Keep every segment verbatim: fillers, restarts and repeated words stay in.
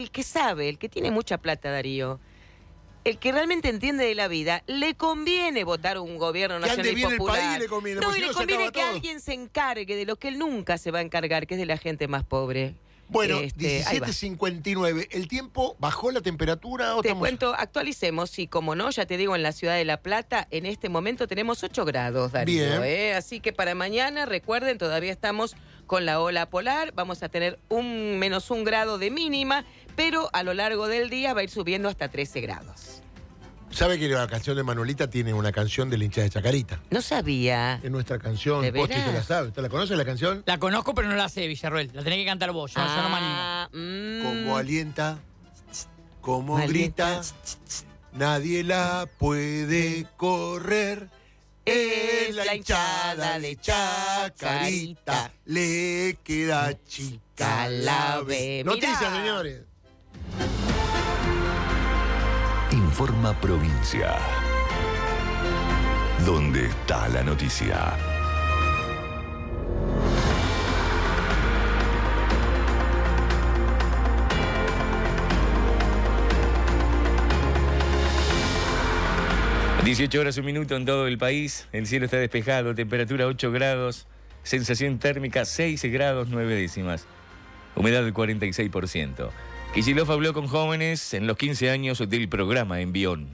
el que sabe, el que tiene mucha plata, Darío, el que realmente entiende de la vida, le conviene votar un gobierno que nacional ande bien y popular. el país le conviene, no, y si le no conviene se que acaba todo. alguien se encargue de lo que él nunca se va a encargar, que es de la gente más pobre. Bueno, Este, diecisiete cincuenta y nueve. ¿El tiempo bajó la temperatura? O te estamos... cuento, actualicemos, sí, como no, ya te digo, en la ciudad de La Plata, en este momento tenemos ocho grados, Darío. Bien. ¿eh? Así que para mañana, recuerden, todavía estamos con la ola polar, vamos a tener un menos un grado de mínima, pero a lo largo del día va a ir subiendo hasta trece grados. ¿Sabe que la canción de Manuelita tiene una canción de la hinchada de Chacarita? No sabía. Es nuestra canción. ¿De Posti, ¿usted la veras? sabe? ¿Usted la conoce la canción? La conozco, pero no la sé, Villarroel. La tenés que cantar vos. Yo, yo no me animo. Ah, mm. Como alienta, como Alienta. grita, nadie la puede correr. Es la hinchada de Chacarita, le queda chica la ve. Mirá. Noticias, señores. Informa Provincia. ¿Dónde está la noticia? dieciocho horas, un minuto en todo el país. El cielo está despejado, temperatura ocho grados, sensación térmica seis grados nueve décimas. Humedad del cuarenta y seis por ciento. Kicillof habló con jóvenes en los quince años del programa Envión.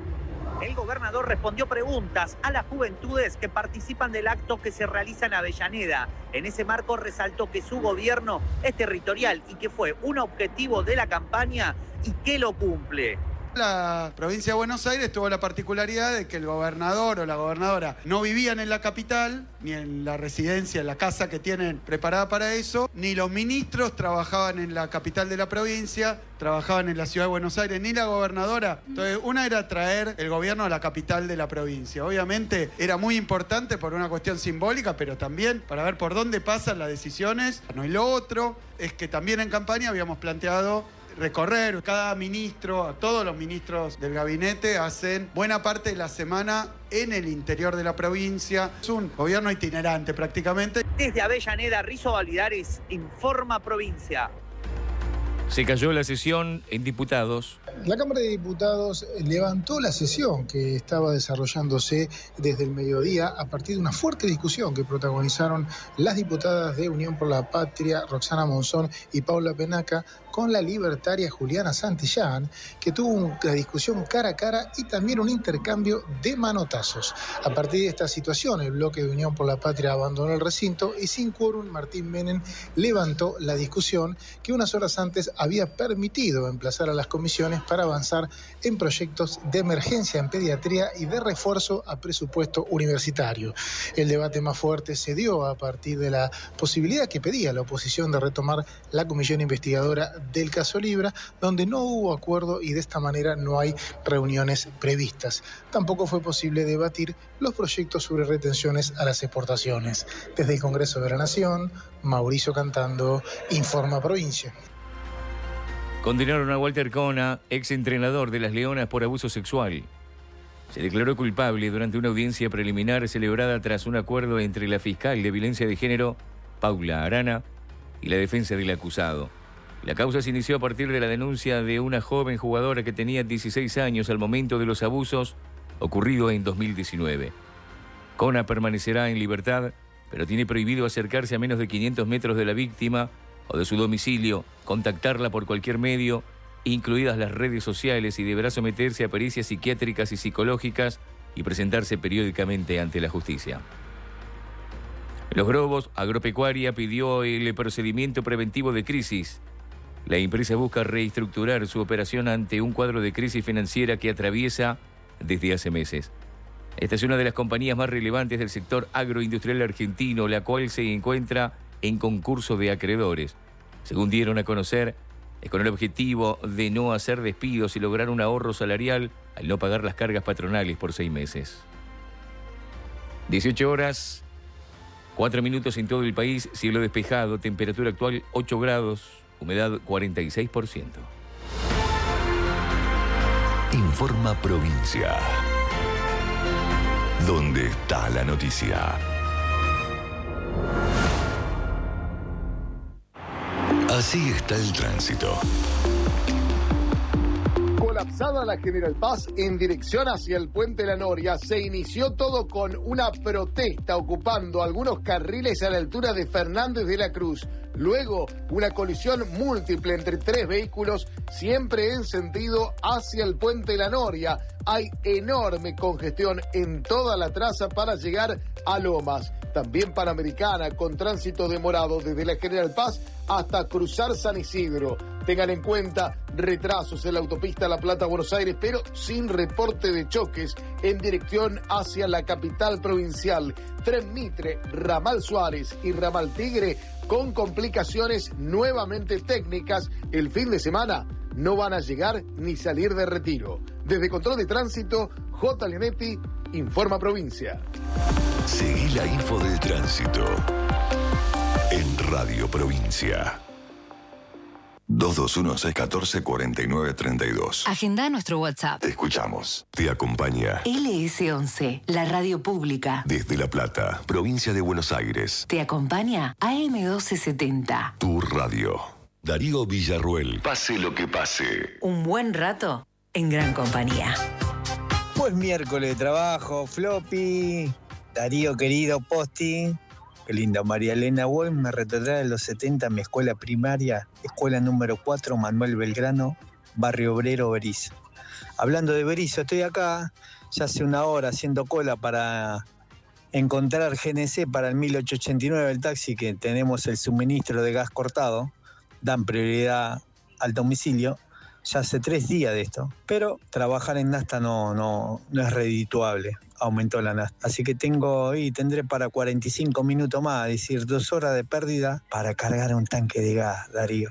El gobernador respondió preguntas a las juventudes que participan del acto que se realiza en Avellaneda. En ese marco resaltó que su gobierno es territorial y que fue un objetivo de la campaña y que lo cumple. La provincia de Buenos Aires tuvo la particularidad de que el gobernador o la gobernadora no vivían en la capital, ni en la residencia, en la casa que tienen preparada para eso, ni los ministros trabajaban en la capital de la provincia, trabajaban en la ciudad de Buenos Aires, ni la gobernadora. Entonces, una era traer el gobierno a la capital de la provincia. Obviamente era muy importante por una cuestión simbólica, pero también para ver por dónde pasan las decisiones. No, y lo otro es que también en campaña habíamos planteado recorrer cada ministro, a todos los ministros del gabinete hacen buena parte de la semana en el interior de la provincia. Es un gobierno itinerante prácticamente. Desde Avellaneda, Rizo Validares, Informa Provincia. Se cayó la sesión en diputados. La Cámara de Diputados levantó la sesión que estaba desarrollándose desde el mediodía a partir de una fuerte discusión que protagonizaron las diputadas de Unión por la Patria, Roxana Monzón y Paula Penaca, con la libertaria Juliana Santillán, que tuvo una discusión cara a cara y también un intercambio de manotazos. A partir de esta situación, el bloque de Unión por la Patria abandonó el recinto y sin quórum, Martín Menem levantó la discusión que unas horas antes había permitido emplazar a las comisiones para avanzar en proyectos de emergencia en pediatría y de refuerzo a presupuesto universitario. El debate más fuerte se dio a partir de la posibilidad que pedía la oposición de retomar la comisión investigadora del caso Libra, donde no hubo acuerdo y de esta manera no hay reuniones previstas. Tampoco fue posible debatir los proyectos sobre retenciones a las exportaciones. Desde el Congreso de la Nación, Mauricio Cantando, Informa Provincia. Condenaron a Walter Cona, ex entrenador de las Leonas, por abuso sexual. Se declaró culpable durante una audiencia preliminar celebrada tras un acuerdo entre la fiscal de violencia de género, Paula Arana, y la defensa del acusado. La causa se inició a partir de la denuncia de una joven jugadora que tenía dieciséis años al momento de los abusos ocurridos en dos mil diecinueve. Cona permanecerá en libertad, pero tiene prohibido acercarse a menos de quinientos metros de la víctima o de su domicilio, contactarla por cualquier medio, incluidas las redes sociales, y deberá someterse a pericias psiquiátricas y psicológicas y presentarse periódicamente ante la justicia. Los Grobos Agropecuaria pidió el procedimiento preventivo de crisis. La empresa busca reestructurar su operación ante un cuadro de crisis financiera que atraviesa desde hace meses. Esta es una de las compañías más relevantes del sector agroindustrial argentino, la cual se encuentra en concurso de acreedores. Según dieron a conocer, es con el objetivo de no hacer despidos y lograr un ahorro salarial al no pagar las cargas patronales por seis meses. dieciocho horas, cuatro minutos en todo el país, cielo despejado, temperatura actual ocho grados, humedad cuarenta y seis por ciento. Informa Provincia. ¿Dónde está la noticia? Así está el tránsito. pasada la General Paz en dirección hacia el Puente La Noria, se inició todo con una protesta ocupando algunos carriles a la altura de Fernández de la Cruz. Luego, una colisión múltiple entre tres vehículos, siempre en sentido hacia el Puente La Noria. Hay enorme congestión en toda la traza para llegar a Lomas. También Panamericana, con tránsito demorado desde la General Paz hasta cruzar San Isidro. Tengan en cuenta retrasos en la autopista La Plata-Buenos Aires, pero sin reporte de choques en dirección hacia la capital provincial. Tren Mitre, Ramal Suárez y Ramal Tigre con complicaciones nuevamente técnicas. El fin de semana no van a llegar ni salir de retiro. Desde Control de Tránsito, J. Leonetti, Informa Provincia. Seguí la info del tránsito en Radio Provincia. dos dos uno, seis uno cuatro, cuatro nueve tres dos. Agenda nuestro WhatsApp. Te escuchamos. Te acompaña L S once, la radio pública. desde La Plata, provincia de Buenos Aires. Te acompaña A M doce setenta. Tu radio. Darío Villarruel. Pase lo que pase. Un buen rato en gran compañía. Pues miércoles de trabajo, Floppy, Darío querido, Posti. Qué linda, María Elena Wolf me retrotrae en los setenta en mi escuela primaria, escuela número cuatro, Manuel Belgrano, barrio obrero, Berizo. Hablando de Berizo, estoy acá ya hace una hora haciendo cola para encontrar G N C para el mil ochocientos ochenta y nueve, el taxi, que tenemos el suministro de gas cortado, dan prioridad al domicilio. Ya hace tres días de esto, pero trabajar en Nasta no, no, no es redituable, aumentó la Nasta. Así que tengo y tendré para cuarenta y cinco minutos más, es decir, dos horas de pérdida para cargar un tanque de gas, Darío.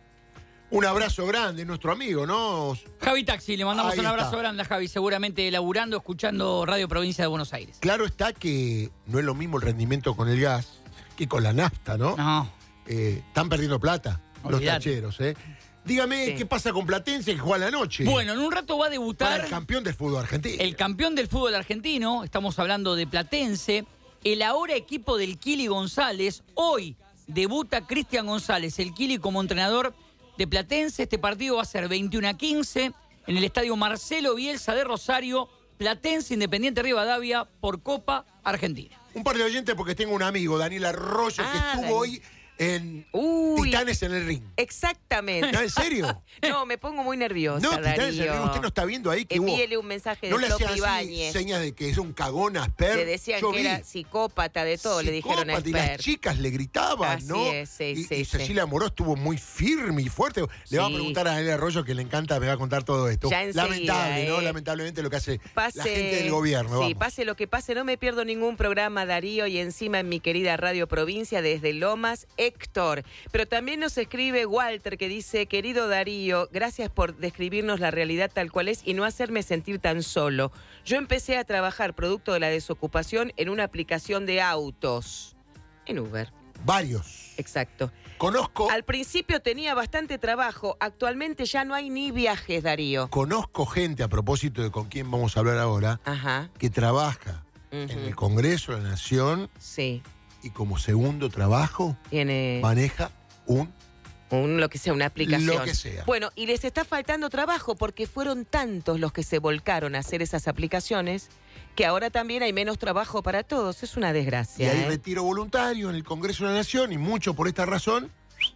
Un abrazo grande, nuestro amigo, ¿no? Javi Taxi, le mandamos Ahí un abrazo está. grande a Javi, seguramente laburando, escuchando Radio Provincia de Buenos Aires. Claro está que no es lo mismo el rendimiento con el gas que con la nafta, ¿no? No. Eh, están perdiendo plata los Olvidate. tacheros, ¿eh? Dígame, Sí. ¿qué pasa con Platense que juega la noche? Bueno, en un rato va a debutar Para el campeón del fútbol argentino. el campeón del fútbol argentino, estamos hablando de Platense, el ahora equipo del Kili González. Hoy debuta Cristian González, el Kili, como entrenador de Platense. Este partido va a ser veintiuno a quince en el estadio Marcelo Bielsa de Rosario. Platense Independiente Rivadavia por Copa Argentina. Un par de oyentes porque tengo un amigo, Daniel Arroyo, Ah, que estuvo Dani. hoy en Uy. Titanes en el Ring. Exactamente. ¿No, en serio? No, me pongo muy nerviosa, No, Titanes en el Ring, Darío. usted no está viendo ahí que hubo... Envíele un mensaje de No le Floppy hacían así Ibáñez. señas de que es un cagón Asper. Le decían Yo que vi. era psicópata de todo, le dijeron a Psicópata, y las Esper. chicas le gritaban, Así ¿no? es, sí, y, sí, y sí. Cecilia Moró estuvo muy firme y fuerte. Le va a Sí. preguntar a Daniel Arroyo, que le encanta, me va a contar todo esto. Ya enseguida, Lamentable, ¿no? ¿eh? Lamentablemente lo que hace Pase, la gente del gobierno. Sí, vamos. pase lo que pase, no me pierdo ningún programa, Darío, y encima en mi querida Radio Provincia desde Lomas, Héctor. Pero también nos escribe Walter, que dice: querido Darío, gracias por describirnos la realidad tal cual es y no hacerme sentir tan solo. Yo empecé a trabajar producto de la desocupación en una aplicación de autos, en Uber. Varios. Exacto. Conozco, Al principio tenía bastante trabajo, actualmente ya no hay ni viajes, Darío. conozco gente, a propósito de con quién vamos a hablar ahora, Ajá. que trabaja Ujú. en el Congreso de la Nación Sí. y como segundo trabajo Tiene maneja un... un, lo que sea, una aplicación. Lo que sea. Bueno, y les está faltando trabajo porque fueron tantos los que se volcaron a hacer esas aplicaciones que ahora también hay menos trabajo para todos. Es una Y desgracia. hay ¿eh? retiro voluntario en el Congreso de la Nación y mucho por esta razón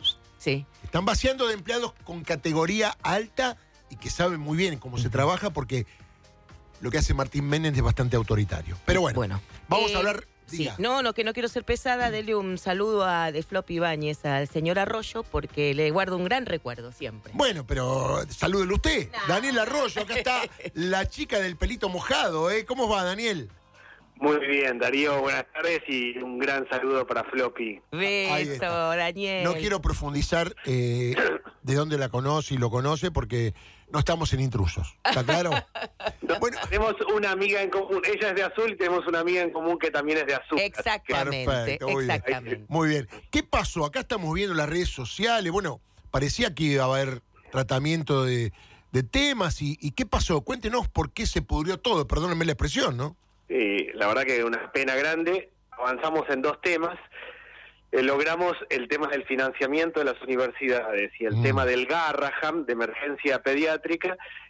Sí. están vaciando de empleados con categoría alta y que saben muy bien cómo se trabaja, porque lo que hace Martín Menem es bastante autoritario. Pero bueno, Bueno. vamos Eh, a hablar... Sí, diga. no, no, que no quiero ser pesada, dele un saludo a de Floppy Ibáñez al señor Arroyo porque le guardo un gran recuerdo siempre. Bueno, pero salúdelo usted. Daniel Arroyo, acá está la chica del pelito mojado, ¿eh? ¿Cómo va, Daniel? Muy bien, Darío, buenas tardes y un gran saludo para Floppy. Ahí Beso, está. Daniel. No quiero profundizar eh, de dónde la conoce y lo conoce porque no estamos en intrusos. ¿Está claro? Bueno, tenemos una amiga en común, ella es de Azul y tenemos una amiga en común que también es de Azul. Exactamente, Perfecto, muy bien. exactamente. Muy bien. ¿Qué pasó? Acá estamos viendo las redes sociales. Bueno, parecía que iba a haber tratamiento de, de temas. Y, ¿Y qué pasó? Cuéntenos por qué se pudrió todo. Perdónenme la expresión, ¿no? Sí, la verdad que una pena grande. Avanzamos en dos temas. Eh, logramos el tema del financiamiento de las universidades y el Mm. tema del Garraham, de emergencia pediátrica,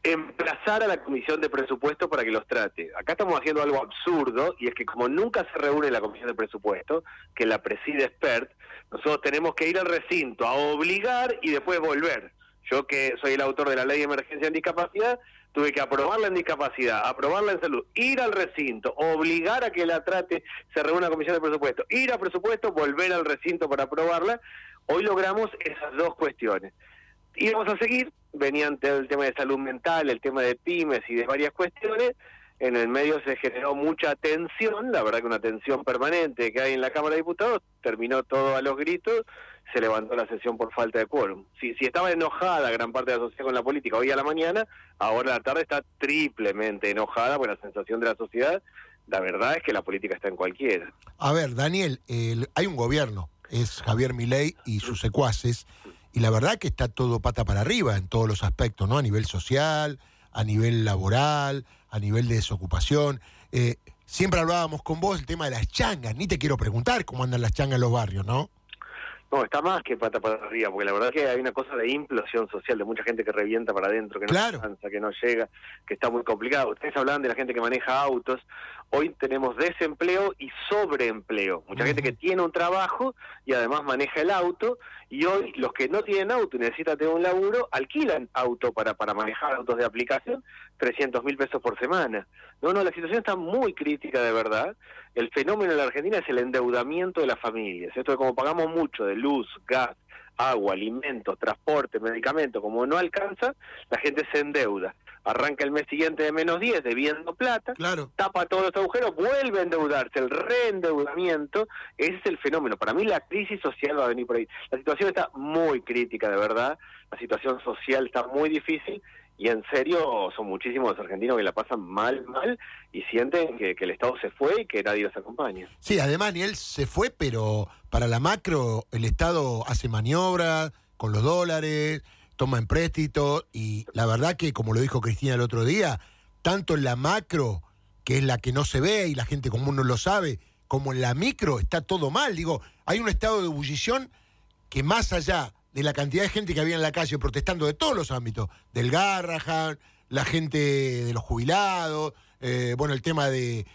emplazar a la Comisión de Presupuesto para que los trate. Acá estamos haciendo algo absurdo, y es que como nunca se reúne la Comisión de Presupuesto, que la preside expert, nosotros tenemos que ir al recinto a obligar y después volver. Yo, que soy el autor de la Ley de Emergencia en Discapacidad, tuve que aprobarla en discapacidad, aprobarla en salud, ir al recinto, obligar a que la trate, se reúna la Comisión de Presupuesto, ir a presupuesto, volver al recinto para aprobarla. Hoy logramos esas dos cuestiones. Y vamos a seguir, venían el tema de salud mental, el tema de pymes y de varias cuestiones. En el medio se generó mucha tensión, la verdad que una tensión permanente que hay en la Cámara de Diputados, terminó todo a los gritos, se levantó la sesión por falta de quórum. Si, si estaba enojada gran parte de la sociedad con la política hoy a la mañana, ahora a la tarde está triplemente enojada, porque la sensación de la sociedad, la verdad es que la política está en cualquiera. A ver, Daniel, el, hay un gobierno, es Javier Milei y sus secuaces, y la verdad que está todo pata para arriba en todos los aspectos, ¿no? A nivel social, a nivel laboral, a nivel de desocupación. Eh, siempre hablábamos con vos el tema de las changas, ni te quiero preguntar cómo andan las changas en los barrios, ¿no? No, está más que pata para arriba, porque la verdad es que hay una cosa de implosión social, de mucha gente que revienta para adentro, que no claro. alcanza, que no llega, que está muy complicado. Ustedes hablaban de la gente que maneja autos. Hoy tenemos desempleo y sobreempleo. Mucha uh-huh. gente que tiene un trabajo y además maneja el auto, y hoy los que no tienen auto y necesitan tener un laburo, alquilan auto para, para manejar autos de aplicación, trescientos mil pesos por semana. No, no, la situación está muy crítica de verdad. El fenómeno en la Argentina es el endeudamiento de las familias. Esto de como pagamos mucho de luz, gas, agua, alimentos, transporte, medicamentos, como no alcanza, la gente se endeuda. Arranca el mes siguiente de menos diez, debiendo plata, claro. tapa todos los agujeros, vuelve a endeudarse, el reendeudamiento, ese es el fenómeno. Para mí la crisis social va a venir por ahí. La situación está muy crítica, de verdad, la situación social está muy difícil, y en serio son muchísimos los argentinos que la pasan mal, mal, y sienten que, que el Estado se fue y que nadie los acompaña. Sí, además ni él se fue, pero para la macro el Estado hace maniobras con los dólares, toma empréstitos, y la verdad que, como lo dijo Cristina el otro día, tanto en la macro, que es la que no se ve y la gente común no lo sabe, como en la micro, está todo mal. Digo, hay un estado de ebullición que, más allá de la cantidad de gente que había en la calle protestando de todos los ámbitos, del Garrahan, la gente de los jubilados, eh, bueno, el tema de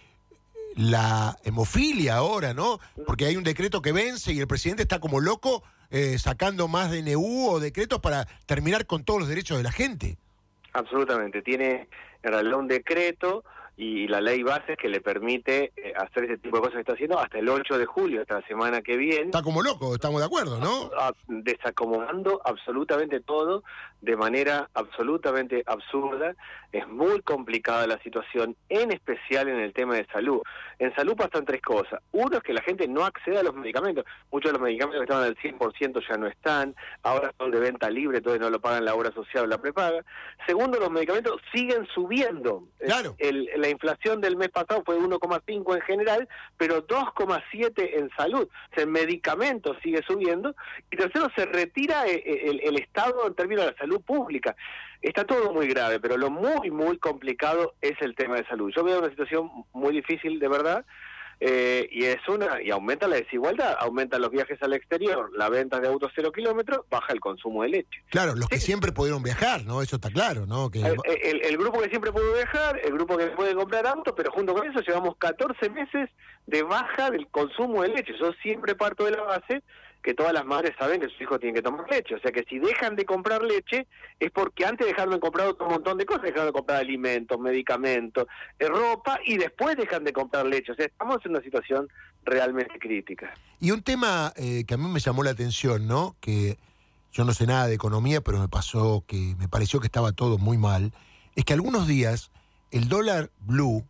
la hemofilia ahora, ¿no? Porque hay un decreto que vence y el presidente está como loco eh, sacando más D N U o decretos para terminar con todos los derechos de la gente. Absolutamente, tiene en realidad un decreto y la ley base que le permite eh, hacer ese tipo de cosas que está haciendo hasta el ocho de julio, hasta la semana que viene. Está como loco, estamos de acuerdo, ¿no? A, a, desacomodando absolutamente todo de manera absolutamente absurda. Es muy complicada la situación, en especial en el tema de salud. En salud pasan tres cosas. Uno es que la gente no accede a los medicamentos. Muchos de los medicamentos que estaban al cien por ciento ya no están. Ahora son de venta libre, entonces no lo pagan la obra social o la prepaga. Segundo, los medicamentos siguen subiendo. Claro. El, el, la inflación del mes pasado fue uno coma cinco en general, pero dos coma siete en salud. O sea, el medicamento sigue subiendo. Y tercero, se retira el, el, el Estado en términos de la salud pública. Está todo muy grave, pero lo muy, muy complicado es el tema de salud. Yo veo una situación muy difícil, de verdad, eh, y es una y aumenta la desigualdad, aumentan los viajes al exterior, la venta de autos cero kilómetros, baja el consumo de leche. Claro, los sí. que siempre pudieron viajar, ¿no? Eso está claro, ¿no? Que... El, el, el grupo que siempre pudo viajar, el grupo que puede comprar autos, pero junto con eso llevamos catorce meses de baja del consumo de leche. Yo siempre parto de la base que todas las madres saben que sus hijos tienen que tomar leche, o sea que si dejan de comprar leche es porque antes dejaron de comprar otro montón de cosas, dejaron de comprar alimentos, medicamentos, eh, ropa, y después dejan de comprar leche. O sea, estamos en una situación realmente crítica. Y un tema eh, que a mí me llamó la atención, ¿no? Que yo no sé nada de economía, pero me pasó que me pareció que estaba todo muy mal, es que algunos días el dólar blue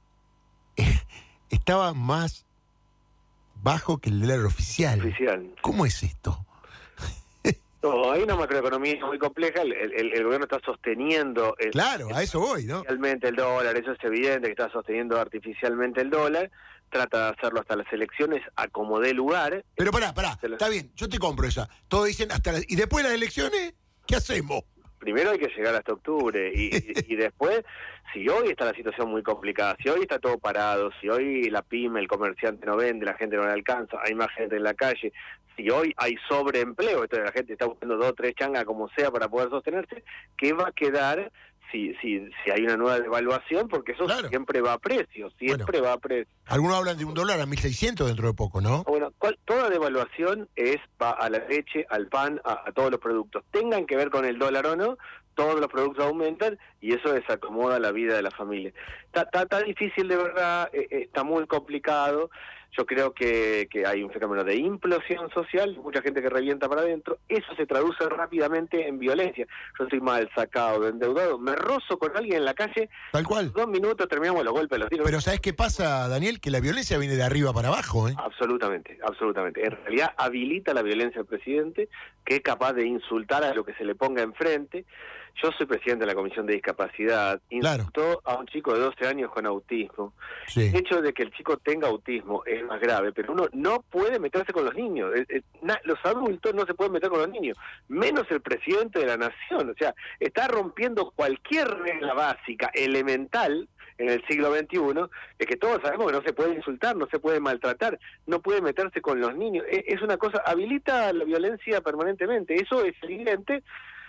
eh, estaba más bajo que el dólar oficial. Oficial. ¿Cómo es esto? No, hay una macroeconomía muy compleja, el, el, el gobierno está sosteniendo... El, claro, a eso voy, ¿no? Artificialmente el dólar, eso es evidente, que está sosteniendo artificialmente el dólar, trata de hacerlo hasta las elecciones a como dé lugar. Pero pará, pará, está bien, yo te compro esa. Todos dicen hasta las... ¿Y después de las elecciones? ¿Qué hacemos? Primero hay que llegar hasta octubre y, y, y después, si hoy está la situación muy complicada, si hoy está todo parado, si hoy la pyme, el comerciante no vende, la gente no le alcanza, hay más gente en la calle, si hoy hay sobreempleo, entonces la gente está buscando dos o tres changas como sea para poder sostenerse, ¿qué va a quedar si, si, si hay una nueva devaluación, porque eso claro. siempre va a precio, siempre bueno, va a precio. Algunos hablan de un dólar a mil seiscientos dentro de poco, ¿no? Bueno, cual, toda devaluación es va a la leche, al pan, a, a todos los productos. Tengan que ver con el dólar o no, todos los productos aumentan y eso desacomoda la vida de la familia. Está, está, está difícil de verdad, eh, está muy complicado. Yo creo que, que hay un fenómeno de implosión social, mucha gente que revienta para adentro. Eso se traduce rápidamente en violencia. Yo estoy mal sacado, endeudado, me rozo con alguien en la calle. Tal cual. Dos minutos terminamos los golpes, los tiros. Pero ¿sabes qué pasa, Daniel? Que la violencia viene de arriba para abajo, ¿eh? Absolutamente, absolutamente. En realidad habilita la violencia al presidente, que es capaz de insultar a lo que se le ponga enfrente. Yo soy presidente de la Comisión de Discapacidad. Insultó claro. a un chico de doce años con autismo. Sí. El hecho de que el chico tenga autismo es más grave, pero uno no puede meterse con los niños. Es, es, na, los adultos no se pueden meter con los niños, menos el presidente de la nación. O sea, está rompiendo cualquier regla básica, elemental, en el siglo veintiuno, de que todos sabemos que no se puede insultar, no se puede maltratar, no puede meterse con los niños. Es, es una cosa, habilita la violencia permanentemente. Eso es evidente.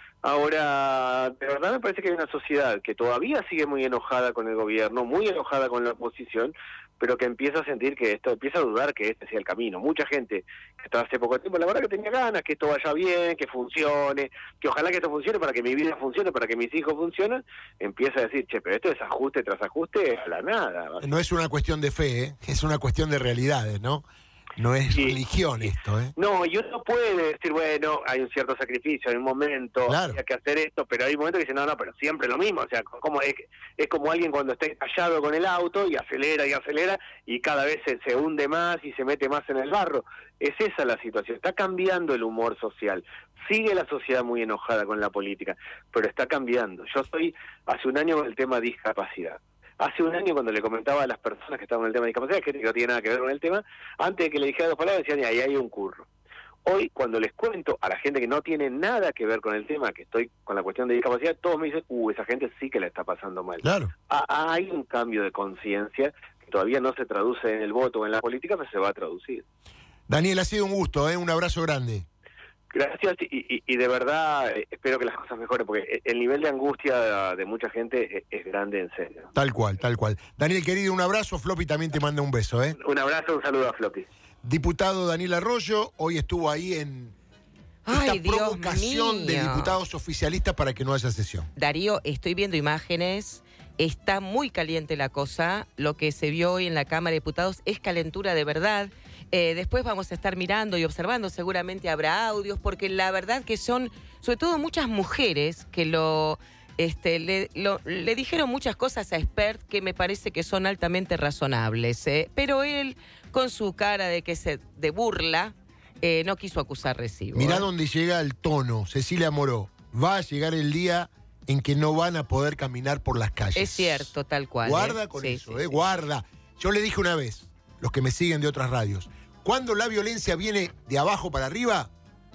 Ahora, de verdad me parece que hay una sociedad que todavía sigue muy enojada con el gobierno, muy enojada con la oposición, pero que empieza a sentir que esto, empieza a dudar que este sea el camino. Mucha gente que estaba hace poco tiempo, la verdad que tenía ganas, que esto vaya bien, que funcione, que ojalá que esto funcione para que mi vida funcione, para que mis hijos funcionen, empieza a decir, che, pero esto es ajuste tras ajuste a la nada. No es una cuestión de fe, ¿eh? Es una cuestión de realidades, ¿no? No es sí. religión esto, ¿eh? No, y uno puede decir, bueno, hay un cierto sacrificio, hay un momento, claro. hay que hacer esto, pero hay un momento que dice, no, no, pero siempre lo mismo. O sea, como es, es como alguien cuando está encallado con el auto y acelera y acelera y cada vez se, se hunde más y se mete más en el barro. Es esa la situación. Está cambiando el humor social. Sigue la sociedad muy enojada con la política, pero está cambiando. Yo estoy hace un año con el tema discapacidad. Hace un año cuando le comentaba a las personas que estaban en el tema de discapacidad, gente que no tiene nada que ver con el tema, antes de que le dijera dos palabras decían, ahí hay un curro. Hoy, cuando les cuento a la gente que no tiene nada que ver con el tema, que estoy con la cuestión de discapacidad, todos me dicen, uh, esa gente sí que la está pasando mal. Claro. Ah, hay un cambio de conciencia que todavía no se traduce en el voto o en la política, pero se va a traducir. Daniel, ha sido un gusto, ¿eh? Un abrazo grande. Gracias y, y, y de verdad eh, espero que las cosas mejoren porque el nivel de angustia de, de mucha gente es, es grande, en serio. Tal cual, tal cual. Daniel, querido, un abrazo. Floppy también te manda un beso, ¿eh? Un abrazo, un saludo a Floppy. Diputado Daniel Arroyo, hoy estuvo ahí en esta Ay, Dios provocación mío. de diputados oficialistas para que no haya sesión. Darío, estoy viendo imágenes. Está muy caliente la cosa. Lo que se vio hoy en la Cámara de Diputados es calentura de verdad. Eh, después vamos a estar mirando y observando, seguramente habrá audios, porque la verdad que son, sobre todo muchas mujeres, que lo, este, le, lo, le dijeron muchas cosas a Espert que me parece que son altamente razonables. ¿eh? Pero él, con su cara de que se de burla, eh, no quiso acusar recibo. Mirá ¿eh? dónde llega el tono, Cecilia Moró. Va a llegar el día en que no van a poder caminar por las calles. Es cierto, tal cual. Guarda ¿eh? con sí, eso, sí, eh, sí. guarda. Yo le dije una vez, los que me siguen de otras radios, cuando la violencia viene de abajo para arriba,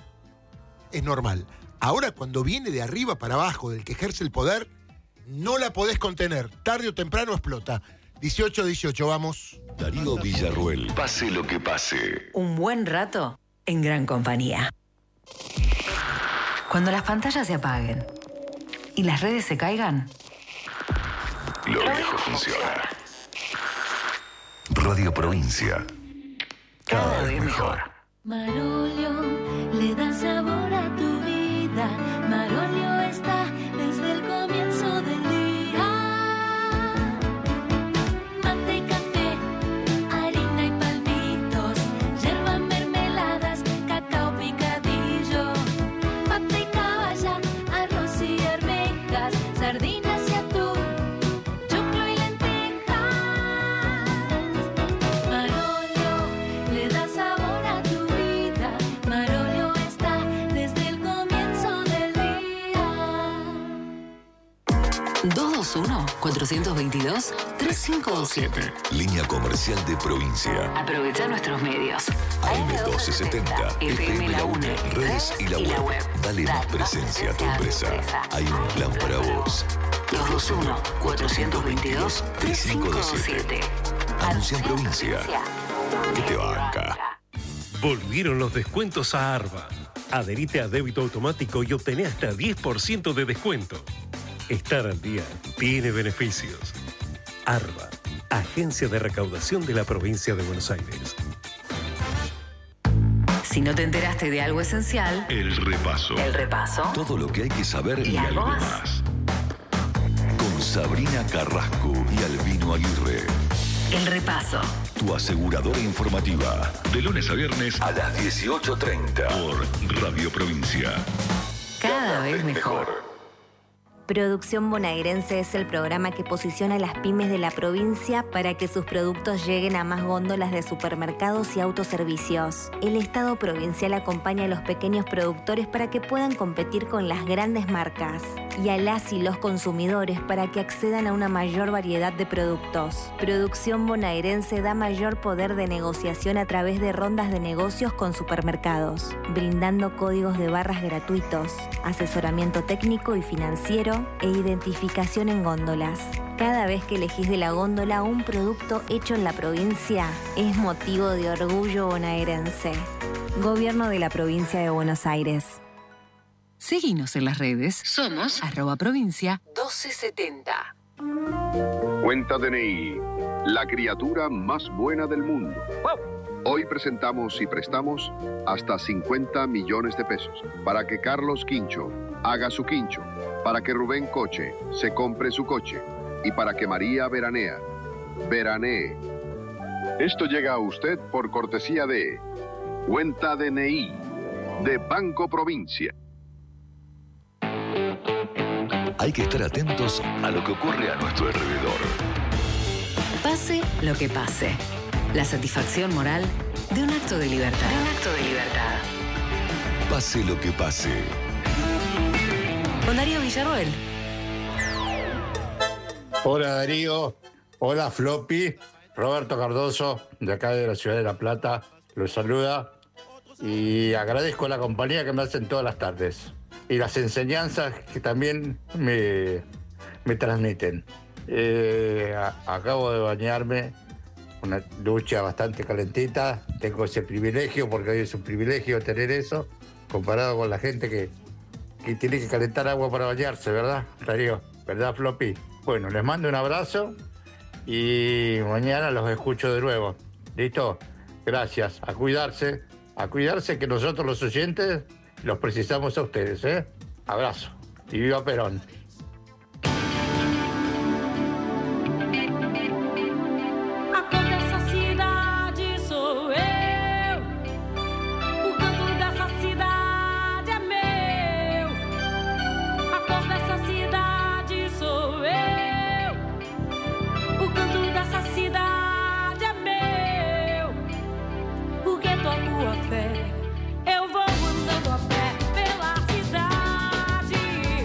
es normal. Ahora, cuando viene de arriba para abajo, del que ejerce el poder, no la podés contener. Tarde o temprano explota. dieciocho dieciocho, vamos. Darío Villarruel. Pase lo que pase. Un buen rato en gran compañía. Cuando las pantallas se apaguen y las redes se caigan, Lo viejo funciona. Radio Provincia. Cada vez mejor. Marolio le da sabor a tu vida. Marolio está desde el comienzo del día. Mate y café, harina y palmitos, yerba, mermeladas, cacao picadillo, mate y caballa, arroz y arvejas, sardinas y atún, choclo y lentejas. Marolio le da sabor a tu vida. Marolio está desde el comienzo del día. dos dos uno, cuatro dos dos, tres cinco dos siete. Línea comercial de provincia. Aprovecha nuestros medios. A M doce setenta, F M La Una, redes y la web. Dale más presencia a tu empresa. Hay un plan para vos. dos dos uno, cuatro dos dos, tres cinco dos siete. Anuncia en provincia. Que te banca. Volvieron los descuentos a Arba. Adherite a débito automático y obtené hasta diez por ciento de descuento. Estar al día tiene beneficios. ARBA, Agencia de Recaudación de la Provincia de Buenos Aires. Si no te enteraste de algo esencial, El repaso. el repaso. Todo lo que hay que saber ¿Y y algo algo más? más. Con Sabrina Carrasco y Albino Aguirre. El repaso. Tu aseguradora informativa. De lunes a viernes a las dieciocho treinta. Por Radio Provincia. Cada vez mejor. Producción Bonaerense es el programa que posiciona a las pymes de la provincia para que sus productos lleguen a más góndolas de supermercados y autoservicios. El Estado provincial acompaña a los pequeños productores para que puedan competir con las grandes marcas y a las y los consumidores para que accedan a una mayor variedad de productos. Producción Bonaerense da mayor poder de negociación a través de rondas de negocios con supermercados, brindando códigos de barras gratuitos, asesoramiento técnico y financiero e identificación en góndolas. Cada vez que elegís de la góndola un producto hecho en la provincia, es motivo de orgullo bonaerense. Gobierno de la Provincia de Buenos Aires. Seguinos en las redes. Somos arroba provincia doce setenta. Cuenta D N I, la criatura más buena del mundo. Hoy presentamos y prestamos hasta cincuenta millones de pesos para que Carlos Quincho haga su quincho, para que Rubén Coche se compre su coche y para que María Veranea veranee. Esto llega a usted por cortesía de Cuenta D N I de Banco Provincia. Hay que estar atentos a lo que ocurre a nuestro alrededor. Pase lo que pase. La satisfacción moral de un acto de libertad. Un acto de libertad. Pase lo que pase. Con Darío Villarroel. Hola Darío, hola Floppy, Roberto Cardoso, de acá de la ciudad de La Plata, los saluda y agradezco la compañía que me hacen todas las tardes y las enseñanzas que también me, me transmiten. Eh, a- acabo de bañarme, una ducha bastante calentita, tengo ese privilegio porque hoy es un privilegio tener eso, comparado con la gente que, que tiene que calentar agua para bañarse, ¿verdad, Darío? ¿Verdad, Floppy? Bueno, les mando un abrazo y mañana los escucho de nuevo. ¿Listo? Gracias. A cuidarse, a cuidarse que nosotros los oyentes los precisamos a ustedes, ¿eh? Abrazo. Y viva Perón. A cor dessa cidade sou eu. O canto dessa cidade é meu. A cor dessa cidade sou eu. O canto dessa cidade é meu. Porque toco a fé. Eu vou andando a pé pela cidade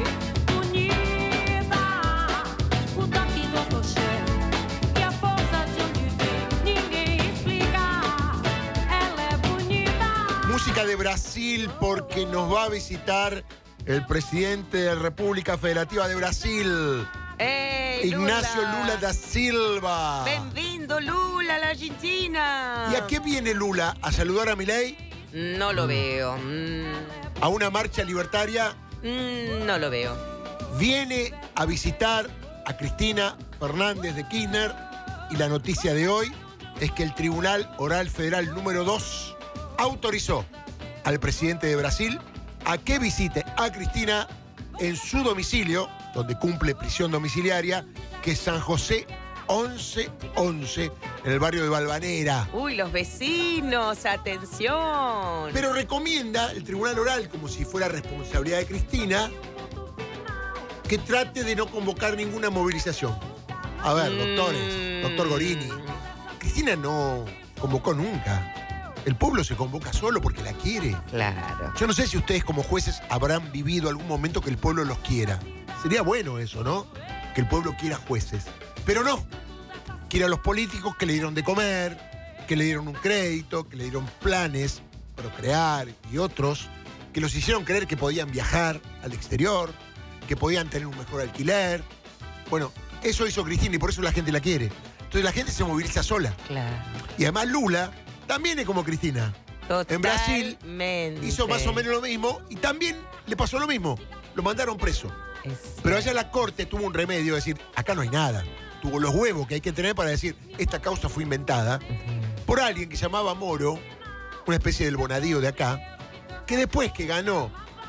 unida. O toque do acolchê. E a força de onde vem, ninguém explica. Ela é bonita. Música de Brasil porque nos va a visitar el presidente de la República Federativa de Brasil, ¡Ey, Ignacio Lula da Silva. Benvindo Lula a la Argentina. ¿Y a qué viene Lula? ¿A saludar a Milei? No lo veo. Mm, ¿A una marcha libertaria? mm, no lo veo. Viene a visitar a Cristina Fernández de Kirchner y la noticia de hoy es que el Tribunal Oral Federal número dos autorizó al presidente de Brasil a que visite a Cristina en su domicilio, donde cumple prisión domiciliaria, que es San José once once, en el barrio de Valvanera. Uy, los vecinos, atención. Pero recomienda el Tribunal Oral, como si fuera responsabilidad de Cristina, que trate de no convocar ninguna movilización. A ver, doctores, doctor Gorini, Cristina no convocó nunca. El pueblo se convoca solo porque la quiere. Claro. Yo no sé si ustedes como jueces habrán vivido algún momento que el pueblo los quiera. Sería bueno eso, ¿no? Que el pueblo quiera jueces. Pero no. Quiere a los políticos que le dieron de comer, que le dieron un crédito, que le dieron planes para crear y otros, que los hicieron creer que podían viajar al exterior, que podían tener un mejor alquiler. Bueno, eso hizo Cristina y por eso la gente la quiere. Entonces la gente se moviliza sola. Claro. Y además Lula también es como Cristina. En Brasil Totalmente. hizo más o menos lo mismo y también le pasó lo mismo. Lo mandaron preso. Pero allá la corte tuvo un remedio, es decir, acá no hay nada. Tuvo los huevos que hay que tener para decir, esta causa fue inventada por alguien que llamaba Moro, una especie del Bonadío de acá, que después que ganó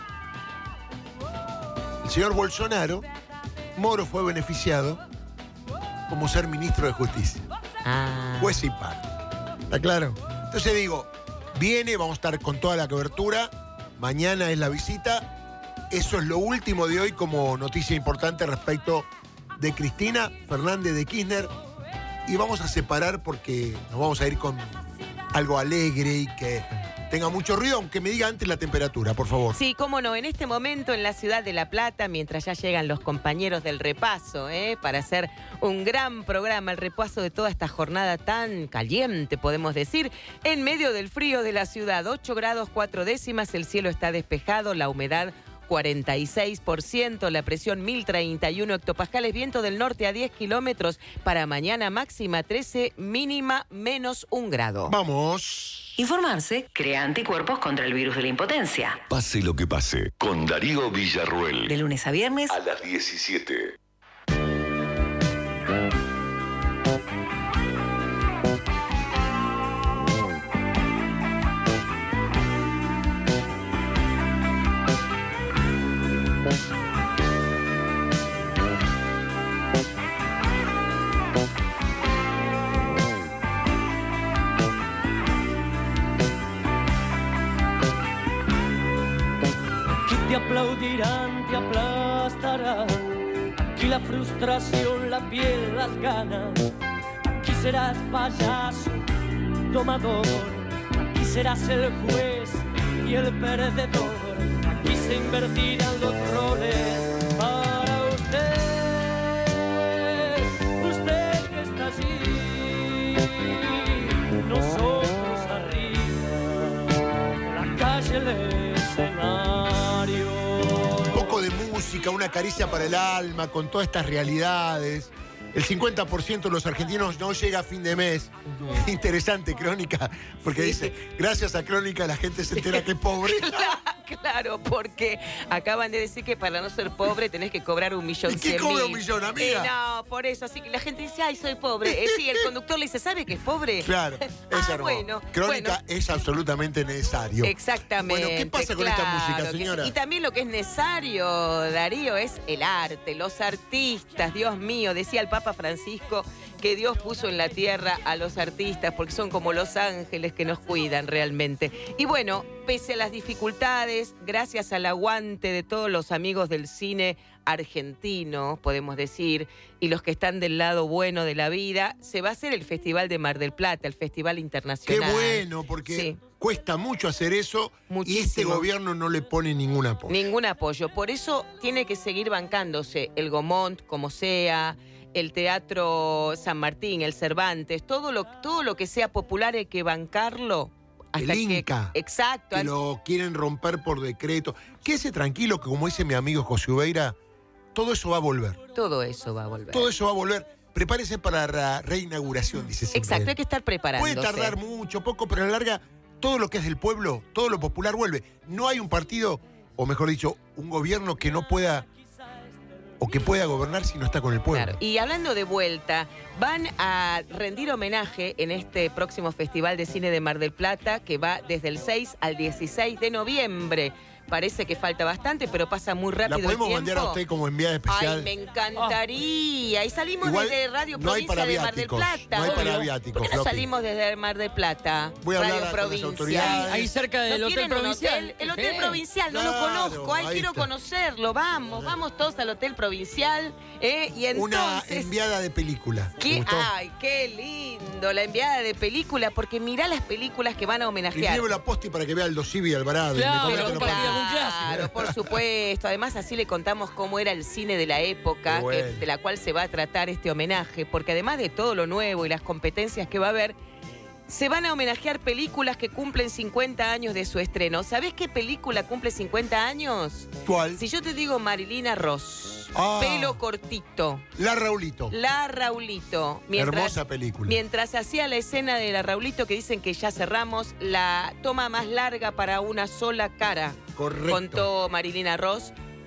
el señor Bolsonaro, Moro fue beneficiado como ser ministro de Justicia. Ah. Juez y parte. ¿Está claro? Entonces digo, viene, vamos a estar con toda la cobertura, mañana es la visita, eso es lo último de hoy como noticia importante respecto de Cristina Fernández de Kirchner, y vamos a separar porque nos vamos a ir con algo alegre y que tenga mucho ruido, aunque me diga antes la temperatura, por favor. Sí, cómo no, en este momento en la ciudad de La Plata, mientras ya llegan los compañeros del repaso, ¿eh? para hacer un gran programa, el repaso de toda esta jornada tan caliente, podemos decir, en medio del frío de la ciudad, ocho grados cuatro décimas, el cielo está despejado, la humedad cuarenta y seis por ciento, la presión mil treinta y uno hectopascales, viento del norte a diez kilómetros, para mañana máxima trece, mínima menos un grado. Vamos. Informarse crea anticuerpos contra el virus de la impotencia. Pase lo que pase, con Darío Villarruel. De lunes a viernes a las diecisiete. Te aplaudirán, te aplastarán. Aquí la frustración, la piel, las ganas. Aquí serás payaso, domador. Aquí serás el juez y el perdedor. Aquí se invertirán los roles para usted. Usted que está allí, nosotros arriba, la calle, el escenario. De música, una caricia para el alma, con todas estas realidades. El cincuenta por ciento de los argentinos no llega a fin de mes. Uh-huh. Interesante, Crónica, porque sí. dice, gracias a Crónica la gente se entera que es pobre. Claro, porque acaban de decir que para no ser pobre tenés que cobrar un millón ¿Y qué cien cobra mil. un millón, amiga? Eh, no, por eso, así que la gente dice, ay, soy pobre. Eh, sí, el conductor le dice, ¿sabe que es pobre? Claro, es ah, hermoso. bueno, Crónica bueno. es absolutamente necesario. Exactamente. Bueno, ¿qué pasa con claro, esta música, señora? Sí. Y también lo que es necesario, Darío, es el arte, los artistas. Dios mío, decía el Papa Francisco que Dios puso en la tierra a los artistas porque son como los ángeles que nos cuidan realmente. Y bueno, pese a las dificultades, gracias al aguante de todos los amigos del cine argentino, podemos decir, y los que están del lado bueno de la vida, se va a hacer el Festival de Mar del Plata, el Festival Internacional. Qué bueno, porque sí. cuesta mucho hacer eso. Muchísimo. Y este gobierno no le pone ningún apoyo. Ningún apoyo. Por eso tiene que seguir bancándose el Gomont, como sea, el Teatro San Martín, el Cervantes, todo lo, todo lo que sea popular hay que bancarlo. Hasta el Inca. Que, exacto. Que lo quieren romper por decreto. Quédese tranquilo que, como dice mi amigo José Ubeira, todo eso va a volver. Todo eso va a volver. Todo eso va a volver. Prepárese para la reinauguración, dice siempre. Exacto, hay que estar preparándose. Puede tardar mucho, poco, pero a la larga, todo lo que es del pueblo, todo lo popular vuelve. No hay un partido, o mejor dicho, un gobierno que no pueda o que pueda gobernar si no está con el pueblo. Claro. Y hablando de vuelta, van a rendir homenaje en este próximo Festival de Cine de Mar del Plata, que va desde el seis al dieciséis de noviembre. Parece que falta bastante, pero pasa muy rápido el tiempo. ¿La podemos mandar a usted como enviada especial? Ay, me encantaría. Y salimos Igual, desde Radio no Provincia de Mar del Plata. No hay para viáticos, ¿Por qué no salimos desde Mar del Plata? Voy a Radio hablar Provincia. con las autoridades. Ahí cerca del ¿No Hotel Provincial. Hotel? El Hotel Sí. Provincial, no Claro, lo conozco. Ay, quiero está. conocerlo. Vamos, vamos todos al Hotel Provincial. ¿eh? Y entonces, una enviada de película. ¿Qué? Ay, qué lindo, la enviada de película, porque mirá las películas que van a Y homenajear. llevo la posti para que vea Aldo Civi y Alvarado. Claro, y me pero comenta para una algún partida. clásico. Claro, por supuesto. Además, así le contamos cómo era el cine de la época, Qué bueno. que- de la cual se va a tratar este homenaje, porque además de todo lo nuevo y las competencias que va a haber, se van a homenajear películas que cumplen cincuenta años de su estreno. ¿Sabés qué película cumple cincuenta años? ¿Cuál? Si yo te digo Marilina Ross, Ah. pelo cortito, La Raulito. la Raulito. Hermosa película. Mientras hacía la escena de la Raulito, que dicen que ya cerramos, la toma más larga para una sola cara, Correcto. contó Marilina Ross.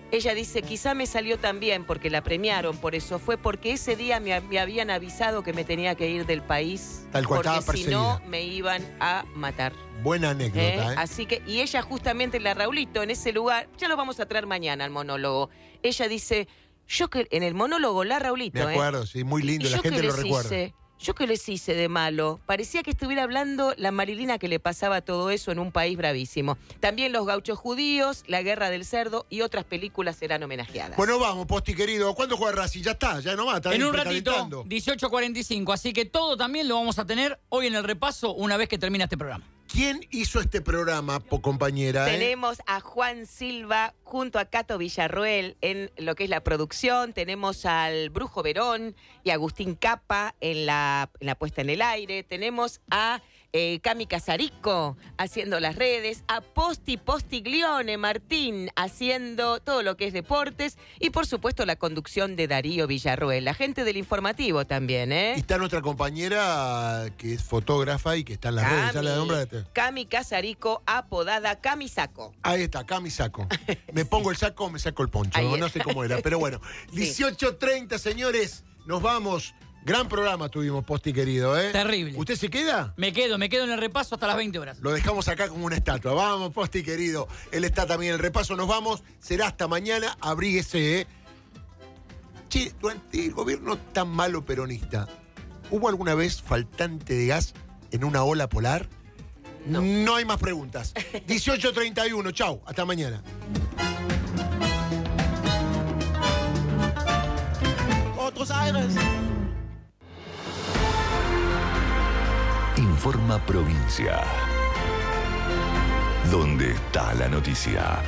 Ella dice, quizá me salió tan bien porque la premiaron, por eso fue porque ese día me, me habían avisado que me tenía que ir del país. Tal cual, porque estaba si no perseguida. me iban a matar. Buena anécdota, ¿Eh? ¿eh? Así que, y ella justamente, la Raulito, en ese lugar, ya lo vamos a traer mañana al monólogo. Ella dice, yo que en el monólogo, la Raulito, Me acuerdo, ¿eh? sí, muy lindo, ¿Y la yo gente qué lo les recuerda. hice? ¿Yo qué les hice de malo? Parecía que estuviera hablando la Marilina que le pasaba todo eso en un país bravísimo. También Los Gauchos Judíos, La Guerra del Cerdo y otras películas serán homenajeadas. Bueno, vamos, Posti querido. ¿Cuándo juega Racing? Ya está, ya nomás. Está En ahí un ratito, precalentando. dieciocho cuarenta y cinco. Así que todo también lo vamos a tener hoy en el repaso una vez que termina este programa. ¿Quién hizo este programa, po, compañera? eh? Tenemos a Juan Silva junto a Cato Villarroel en lo que es la producción. Tenemos al Brujo Verón y a Agustín Capa en la, en la puesta en el aire. Tenemos a eh, Cami Casarico haciendo las redes. A Posti Postiglione Martín haciendo todo lo que es deportes. Y por supuesto la conducción de Darío Villarroel. La gente del informativo también, ¿eh? Y está nuestra compañera que es fotógrafa y que está en las redes. ¿Ya la nombraste? Cami Casarico, apodada Camisaco. Ahí está, acá mi saco. Me pongo el saco o me saco el poncho. Ahí No, es. no sé cómo era, pero bueno. dieciocho treinta, señores. Nos vamos. Gran programa tuvimos, Posti querido, ¿eh? Terrible. ¿Usted se queda? Me quedo, me quedo en el repaso hasta las veinte horas. Lo dejamos acá como una estatua. Vamos, Posti querido. Él está también en el repaso. Nos vamos. Será hasta mañana. Abríguese, ¿eh? Che, durante el gobierno tan malo peronista, ¿hubo alguna vez faltante de gas en una ola polar? No, no hay más preguntas. dieciocho treinta y uno. Chau. Hasta mañana. Otros aires. Informa Provincia. ¿Dónde está la noticia?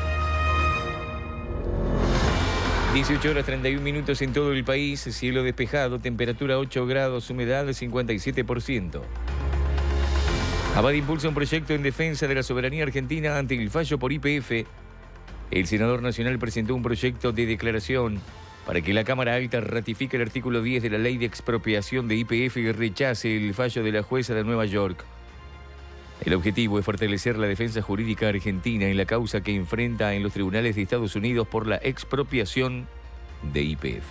dieciocho horas treinta y un minutos en todo el país, cielo despejado, temperatura ocho grados, humedad cincuenta y siete por ciento. Abad impulsa un proyecto en defensa de la soberanía argentina ante el fallo por Y P F. El senador nacional presentó un proyecto de declaración para que la Cámara Alta ratifique el artículo diez de la Ley de Expropiación de Y P F y rechace el fallo de la jueza de Nueva York. El objetivo es fortalecer la defensa jurídica argentina en la causa que enfrenta en los tribunales de Estados Unidos por la expropiación de Y P F.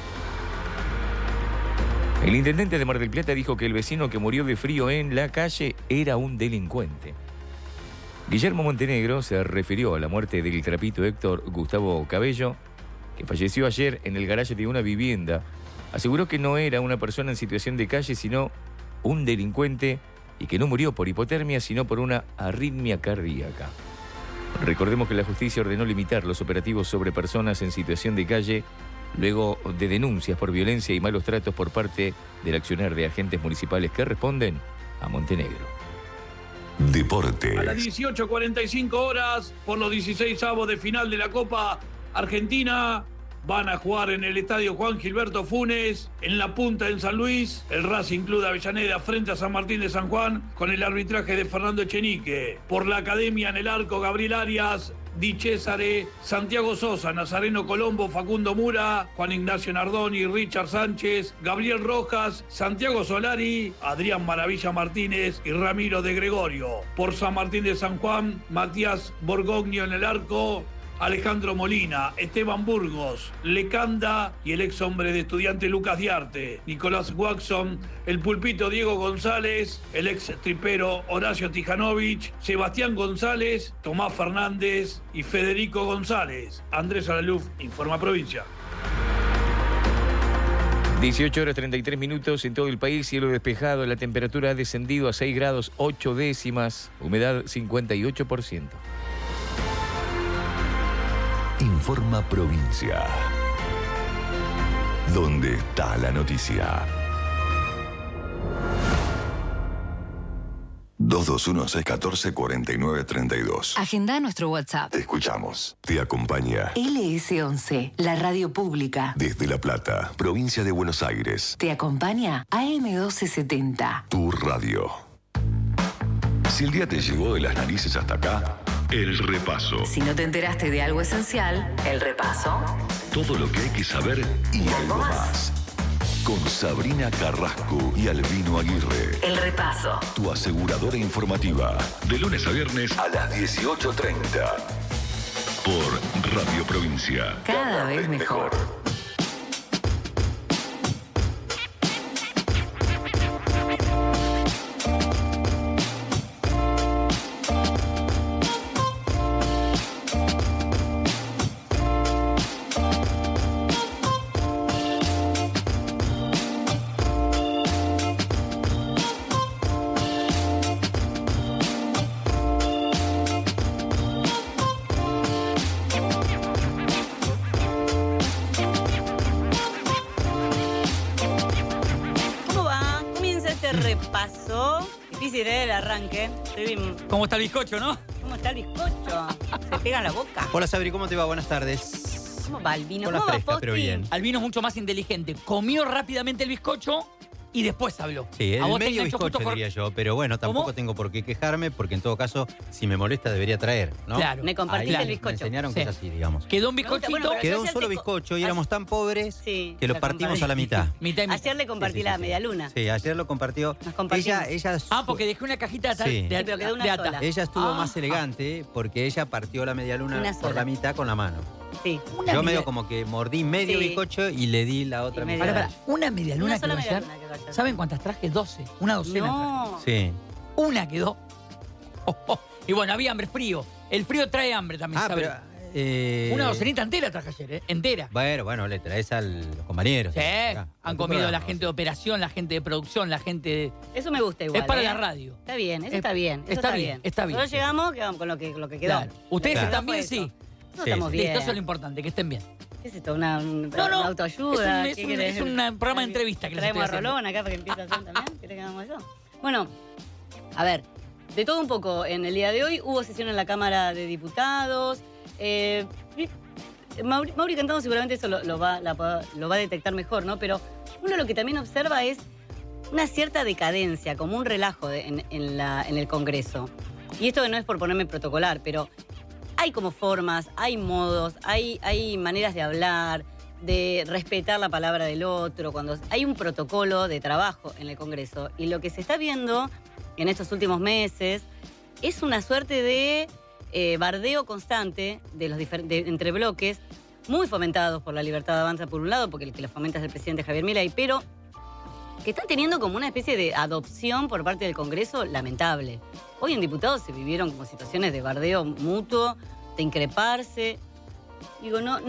El intendente de Mar del Plata dijo que el vecino que murió de frío en la calle era un delincuente. Guillermo Montenegro se refirió a la muerte del trapito Héctor Gustavo Cabello, que falleció ayer en el garaje de una vivienda. Aseguró que no era una persona en situación de calle, sino un delincuente, y que no murió por hipotermia, sino por una arritmia cardíaca. Recordemos que la justicia ordenó limitar los operativos sobre personas en situación de calle luego de denuncias por violencia y malos tratos por parte del accionar de agentes municipales que responden a Montenegro. Deporte. A las dieciocho cuarenta y cinco horas, por los dieciséis avos de final de la Copa Argentina, van a jugar en el estadio Juan Gilberto Funes, en La Punta, en San Luis, el Racing Club de Avellaneda frente a San Martín de San Juan, con el arbitraje de Fernando Echenique. Por la Academia, en el arco, Gabriel Arias, Di Césare, Santiago Sosa, Nazareno Colombo, Facundo Mura, Juan Ignacio Nardoni, Richard Sánchez, Gabriel Rojas, Santiago Solari, Adrián Maravilla Martínez y Ramiro de Gregorio. Por San Martín de San Juan, Matías Borgognio en el arco, Alejandro Molina, Esteban Burgos, Lecanda y el ex hombre de Estudiante Lucas Diarte, Nicolás Watson, el pulpito Diego González, el ex tripero Horacio Tijanovic, Sebastián González, Tomás Fernández y Federico González. Andrés Alaluf, Informa Provincia. dieciocho horas treinta y tres minutos en todo el país, cielo despejado, la temperatura ha descendido a seis grados ocho décimas, humedad cincuenta y ocho por ciento. Informa Provincia. ¿Dónde está la noticia? dos dos uno seis uno cuatro cuatro nueve tres dos. Agenda nuestro WhatsApp. Te escuchamos. Te acompaña. L S once, la radio pública. Desde La Plata, provincia de Buenos Aires. Te acompaña A M doce setenta. Tu radio. Si el día te llegó de las narices hasta acá, el repaso. Si no te enteraste de algo esencial, el repaso. Todo lo que hay que saber y algo más. Con Sabrina Carrasco y Albino Aguirre. El repaso. Tu aseguradora informativa. De lunes a viernes a las dieciocho treinta. por Radio Provincia. Cada vez mejor. Repaso. Difícil, ¿eh? El arranque. Estoy... ¿Cómo está el bizcocho, no? ¿Cómo está el bizcocho? Se pega en la boca. Hola, Sabri, ¿cómo te va? Buenas tardes. ¿Cómo va Albino? Con la ¿Cómo va fresca, Posti? pero bien. Albino es mucho más inteligente. Comió rápidamente el bizcocho y después habló. Sí, A el vos te medio enganchó bizcocho justo por- diría yo, pero bueno, tampoco ¿Cómo? tengo por qué quejarme, porque en todo caso, si me molesta debería traer, ¿no? Claro. Me compartiste Ahí el bizcocho. Me enseñaron Sí. que es así, digamos. Quedó un Me gusta, bizcochito. bueno, pero Quedó yo un ayer solo te co- bizcocho y éramos tan pobres Sí, que lo la partimos compartí. a la mitad. Mitad y mitad. Ayer le compartí Sí, sí, la sí. media luna. Sí, ayer lo compartió. Nos compartimos. Ella, ella, Ah, porque dejé una cajita de, Sí. de, Sí, pero quedó una de ata. sola. ella estuvo Ah. más elegante porque ella partió la media luna Una por sola. la mitad con la mano. Sí. Una Yo media- medio como que mordí medio Sí. bizcocho y le di la otra Y mitad. media Pará, pará. Una media luna Una que sola va a media ser. luna que va a ser. ¿Saben cuántas traje? doce. Una docena. No. Sí. traje. Una quedó. Oh, oh. Y bueno, había hambre, frío. El frío trae hambre también, Ah, ¿sabes? pero... eh, Una docenita entera traje ayer, ¿eh? Entera. Bueno, bueno, le traes a los compañeros. Sí, Acá, han a tu comido la programa, gente de operación, la gente de producción, la gente de... Eso me gusta igual. Es para ¿eh? la radio. Está bien, eso Es- está bien. Eso está bien, está bien. Nosotros llegamos quedamos con lo que, con lo que quedó. Claro. Ustedes Lo que están quedó bien, fue sí. eso. Nosotros Sí, estamos sí. bien. Listo, eso es lo importante, que estén bien. ¿Qué es esto? ¿Una, un, No, no, una autoayuda? es un- ¿Qué es un- querés? es un programa de entrevista que les ¿Traemos a estoy haciendo. Rolón acá para que empiece a hacer también? ¿Querés que hagamos eso? Bueno, a ver, de todo un poco. En el día de hoy hubo sesión en la Cámara de Diputados. Eh, Mauri, Mauri Cantano seguramente eso lo, lo va, la- lo va a detectar mejor, ¿no? Pero uno lo que también observa es una cierta decadencia, como un relajo de- en, en la- en el Congreso. Y esto no es por ponerme protocolar, pero hay como formas, hay modos, hay, hay maneras de hablar, de respetar la palabra del otro, cuando hay un protocolo de trabajo en el Congreso. Y lo que se está viendo en estos últimos meses es una suerte de eh, bardeo constante de los difer- de- entre bloques, muy fomentados por la libertad de avanza por un lado, porque el que lo fomenta es el presidente Javier Milei, pero que están teniendo como una especie de adopción por parte del Congreso lamentable. Hoy en diputados se vivieron como situaciones de bardeo mutuo, de increparse. Digo, no,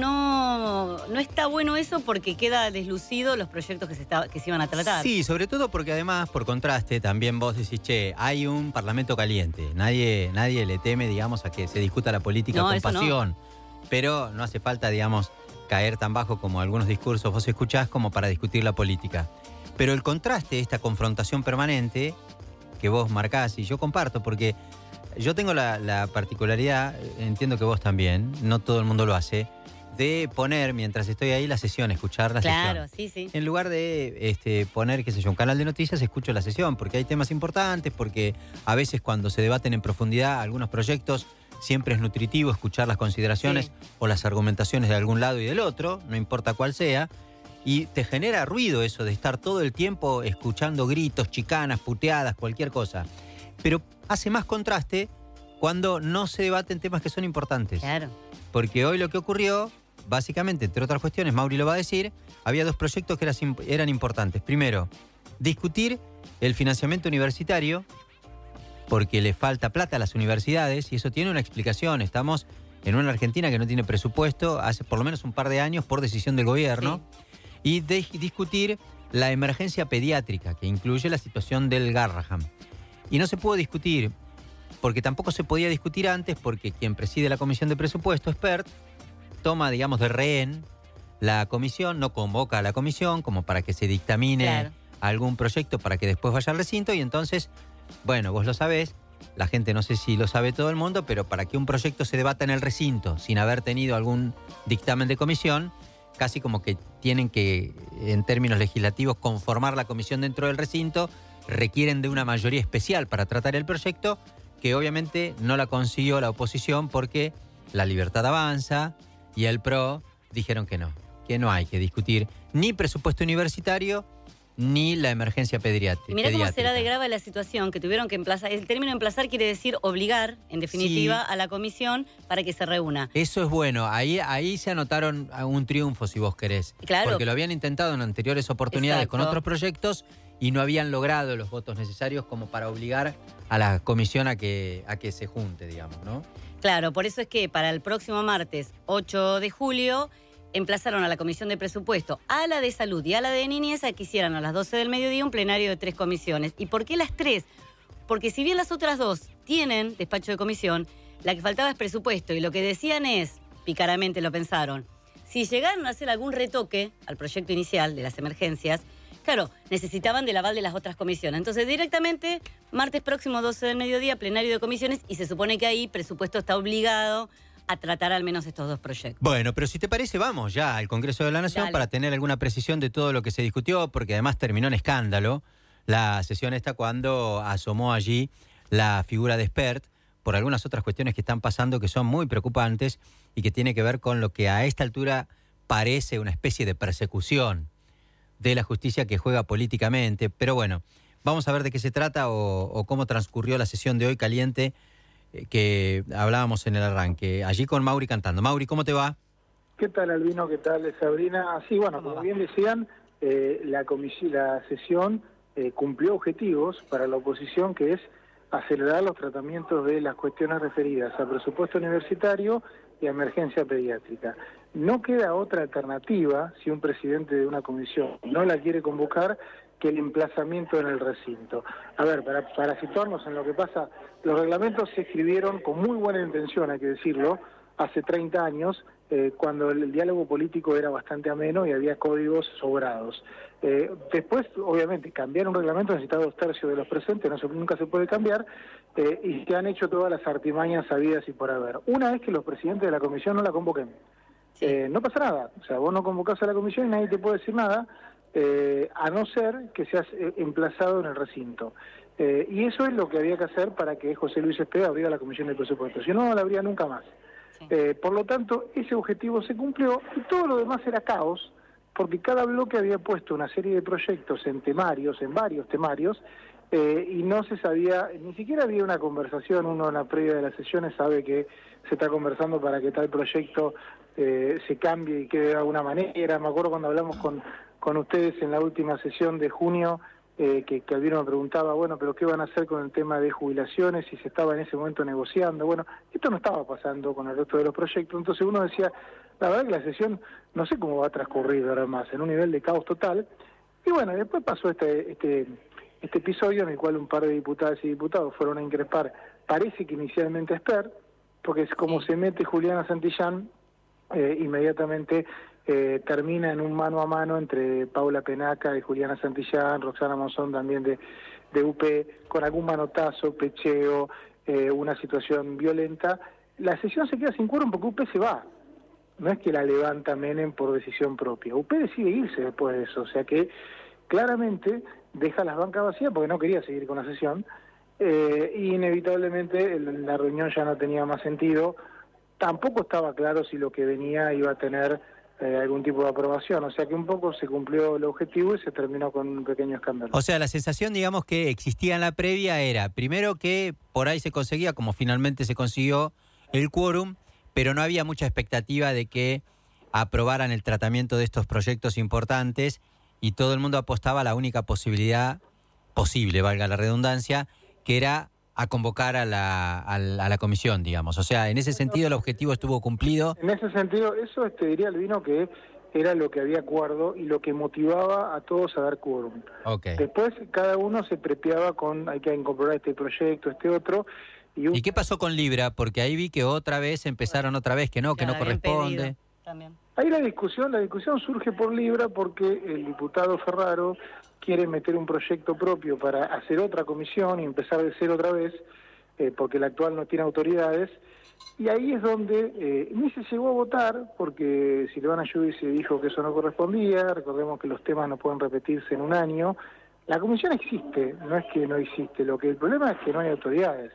no, no está bueno eso porque queda deslucido los proyectos que se, está- que se iban a tratar. Sí, sobre todo porque además, por contraste, también vos decís, che, hay un parlamento caliente. Nadie, nadie le teme, digamos, a que se discuta la política No, con eso no. pasión. Pero no hace falta, digamos, caer tan bajo como algunos discursos vos escuchás como para discutir la política. Pero el contraste, esta confrontación permanente que vos marcás, y yo comparto, porque yo tengo la, la particularidad, entiendo que vos también, no todo el mundo lo hace, de poner, mientras estoy ahí, la sesión, escuchar la Claro, sesión. sí, sí. En lugar de este, poner, qué sé yo, un canal de noticias, escucho la sesión, porque hay temas importantes, porque a veces cuando se debaten en profundidad algunos proyectos, siempre es nutritivo escuchar las consideraciones Sí. o las argumentaciones de algún lado y del otro, no importa cuál sea, y te genera ruido eso de estar todo el tiempo escuchando gritos, chicanas, puteadas, cualquier cosa. Pero hace más contraste cuando no se debaten temas que son importantes. Claro. Porque hoy lo que ocurrió, básicamente, entre otras cuestiones, Mauri lo va a decir, había dos proyectos que eran, eran importantes. Primero, discutir el financiamiento universitario, porque le falta plata a las universidades, y eso tiene una explicación. Estamos en una Argentina que no tiene presupuesto hace por lo menos un par de años por decisión del gobierno. Y de- discutir la emergencia pediátrica, que incluye la situación del Garrahan. Y no se pudo discutir, porque tampoco se podía discutir antes, porque quien preside la Comisión de Presupuesto, Expert, toma, digamos, de rehén la comisión, no convoca a la comisión como para que se dictamine Claro. algún proyecto para que después vaya al recinto, y entonces, bueno, vos lo sabés, la gente no sé si lo sabe todo el mundo, pero para que un proyecto se debata en el recinto sin haber tenido algún dictamen de comisión, casi como que tienen que, en términos legislativos, conformar la comisión dentro del recinto, requieren de una mayoría especial para tratar el proyecto, que obviamente no la consiguió la oposición porque la Libertad Avanza y el P R O dijeron que no, que no hay que discutir ni presupuesto universitario ni la emergencia pediatri- Mirá cómo pediátrica. será de grave la situación que tuvieron que emplazar. El término emplazar quiere decir obligar, en definitiva, Sí. a la comisión para que se reúna. Eso es bueno, ahí, ahí se anotaron un triunfo, si vos querés. Claro. Porque lo habían intentado en anteriores oportunidades con Exacto. otros proyectos y no habían logrado los votos necesarios como para obligar a la comisión a que, a que se junte, digamos, ¿no? Claro, por eso es que para el próximo martes, ocho de julio, emplazaron a la Comisión de Presupuesto, a la de Salud y a la de Niñez a que hicieran a las doce del mediodía un plenario de tres comisiones. ¿Y por qué las tres? Porque si bien las otras dos tienen despacho de comisión, la que faltaba es presupuesto y lo que decían es, picaramente lo pensaron, si llegaron a hacer algún retoque al proyecto inicial de las emergencias, claro, necesitaban del aval de las otras comisiones. Entonces, directamente, martes próximo, doce del mediodía, plenario de comisiones, y se supone que ahí presupuesto está obligado a tratar al menos estos dos proyectos. Bueno, pero si te parece, vamos ya al Congreso de la Nación Dale. para tener alguna precisión de todo lo que se discutió, porque además terminó en escándalo la sesión esta cuando asomó allí la figura de Spert por algunas otras cuestiones que están pasando que son muy preocupantes y que tiene que ver con lo que a esta altura parece una especie de persecución de la justicia que juega políticamente. Pero bueno, vamos a ver de qué se trata o, o cómo transcurrió la sesión de hoy caliente eh, que hablábamos en el arranque. Allí con Mauri cantando. Mauri, ¿cómo te va? ¿Qué tal, Albino? ¿Qué tal, Sabrina? Sí, bueno, como bien decían, eh, la, comisi- la sesión eh, cumplió objetivos para la oposición, que es acelerar los tratamientos de las cuestiones referidas a presupuesto universitario y a emergencia pediátrica. No queda otra alternativa, si un presidente de una comisión no la quiere convocar, que el emplazamiento en el recinto. A ver, para, para situarnos en lo que pasa, los reglamentos se escribieron con muy buena intención, hay que decirlo, hace treinta años, eh, cuando el diálogo político era bastante ameno y había códigos sobrados. Eh, después, obviamente, cambiar un reglamento necesita dos tercios de los presentes, no se, nunca se puede cambiar, eh, y se han hecho todas las artimañas sabidas y por haber. Una es que los presidentes de la comisión no la convoquen. Eh, no pasa nada, o sea, vos no convocás a la comisión y nadie te puede decir nada, eh, a no ser que seas eh, emplazado en el recinto. Eh, y eso es lo que había que hacer para que José Luis Espeda abriera la comisión de presupuesto, si no, no la abría nunca más. Eh, por lo tanto, ese objetivo se cumplió y todo lo demás era caos, porque cada bloque había puesto una serie de proyectos en temarios, en varios temarios, eh, y no se sabía, ni siquiera había una conversación. Uno en la previa de las sesiones sabe que se está conversando para que tal proyecto eh, se cambie y quede de alguna manera. Me acuerdo cuando hablamos con, con ustedes en la última sesión de junio, eh, que, que Albino me preguntaba, bueno, pero ¿qué van a hacer con el tema de jubilaciones? Y se estaba en ese momento negociando. Bueno, esto no estaba pasando con el resto de los proyectos, entonces uno decía, la verdad que la sesión no sé cómo va a transcurrir ahora más, en un nivel de caos total. Y bueno, después pasó este este este episodio en el cual un par de diputadas y diputados fueron a increpar, parece que inicialmente a Espert, porque es como se mete Juliana Santillán, eh, inmediatamente eh, termina en un mano a mano entre Paula Penaca y Juliana Santillán, Roxana Monzón también de, de U P, con algún manotazo, pecheo, eh, una situación violenta. La sesión se queda sin quórum porque U P se va. No es que la levanta Menem por decisión propia. U P decide irse después de eso, o sea que claramente deja las bancas vacías porque no quería seguir con la sesión, eh, y inevitablemente el, la reunión ya no tenía más sentido. Tampoco estaba claro si lo que venía iba a tener eh, algún tipo de aprobación, o sea que un poco se cumplió el objetivo y se terminó con un pequeño escándalo. O sea, la sensación, digamos, que existía en la previa era, primero que por ahí se conseguía, como finalmente se consiguió, el quórum, pero no había mucha expectativa de que aprobaran el tratamiento de estos proyectos importantes y todo el mundo apostaba a la única posibilidad posible, valga la redundancia, que era a convocar a la, a la, a la comisión, digamos. O sea, en ese sentido el objetivo estuvo cumplido. En ese sentido, eso te diría, Albino, que era lo que había acuerdo y lo que motivaba a todos a dar quórum. Okay. Después cada uno se prepiaba con, hay que incorporar este proyecto, este otro. ¿Y, un... ¿Y qué pasó con Libra? Porque ahí vi que otra vez empezaron otra vez que no, que no corresponde. Ahí la discusión, la discusión surge por Libra porque el diputado Ferraro quiere meter un proyecto propio para hacer otra comisión y empezar de cero otra vez, eh, porque el actual no tiene autoridades, y ahí es donde eh, ni se llegó a votar, porque Silvana Giudice dijo que eso no correspondía. Recordemos que los temas no pueden repetirse en un año. La comisión existe, no es que no existe, lo que el problema es que no hay autoridades,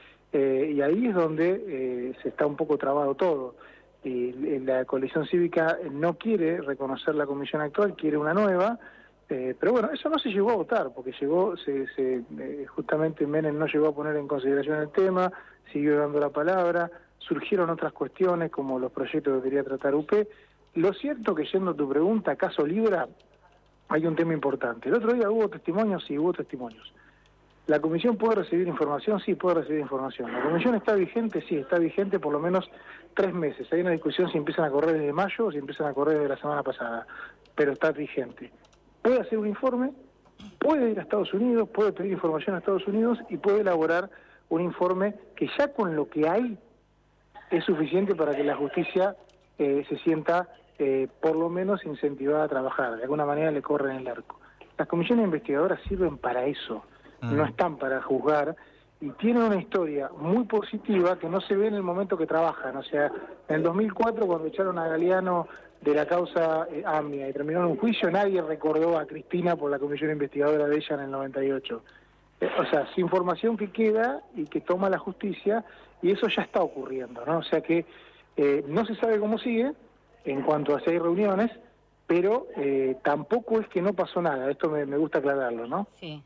eh, y ahí es donde eh, se está un poco trabado todo. Y la coalición cívica no quiere reconocer la comisión actual, quiere una nueva, Eh, pero bueno, eso no se llegó a votar, porque llegó, se, se, eh, justamente Menem no llegó a poner en consideración el tema, siguió dando la palabra, surgieron otras cuestiones como los proyectos que quería tratar U P. Lo cierto que, yendo a tu pregunta, caso Libra, hay un tema importante. El otro día hubo testimonios, sí, hubo testimonios. ¿La comisión puede recibir información? Sí, puede recibir información. ¿La comisión está vigente? Sí, está vigente por lo menos tres meses. Hay una discusión si empiezan a correr desde mayo o si empiezan a correr desde la semana pasada, pero está vigente. Puede hacer un informe, puede ir a Estados Unidos, puede pedir información a Estados Unidos y puede elaborar un informe que ya con lo que hay es suficiente para que la justicia eh, se sienta eh, por lo menos incentivada a trabajar. De alguna manera le corren el arco. Las comisiones investigadoras sirven para eso, no están para juzgar, y tienen una historia muy positiva que no se ve en el momento que trabajan. O sea, en el dos mil cuatro, cuando echaron a Galeano de la causa eh, AMIA y terminó en un juicio, nadie recordó a Cristina por la comisión investigadora de ella en el noventa y ocho. Eh, o sea, es información que queda y que toma la justicia, y eso ya está ocurriendo, ¿no? O sea que eh, no se sabe cómo sigue en cuanto a si hay reuniones, pero eh, tampoco es que no pasó nada. Esto me, me gusta aclararlo, ¿no? Sí.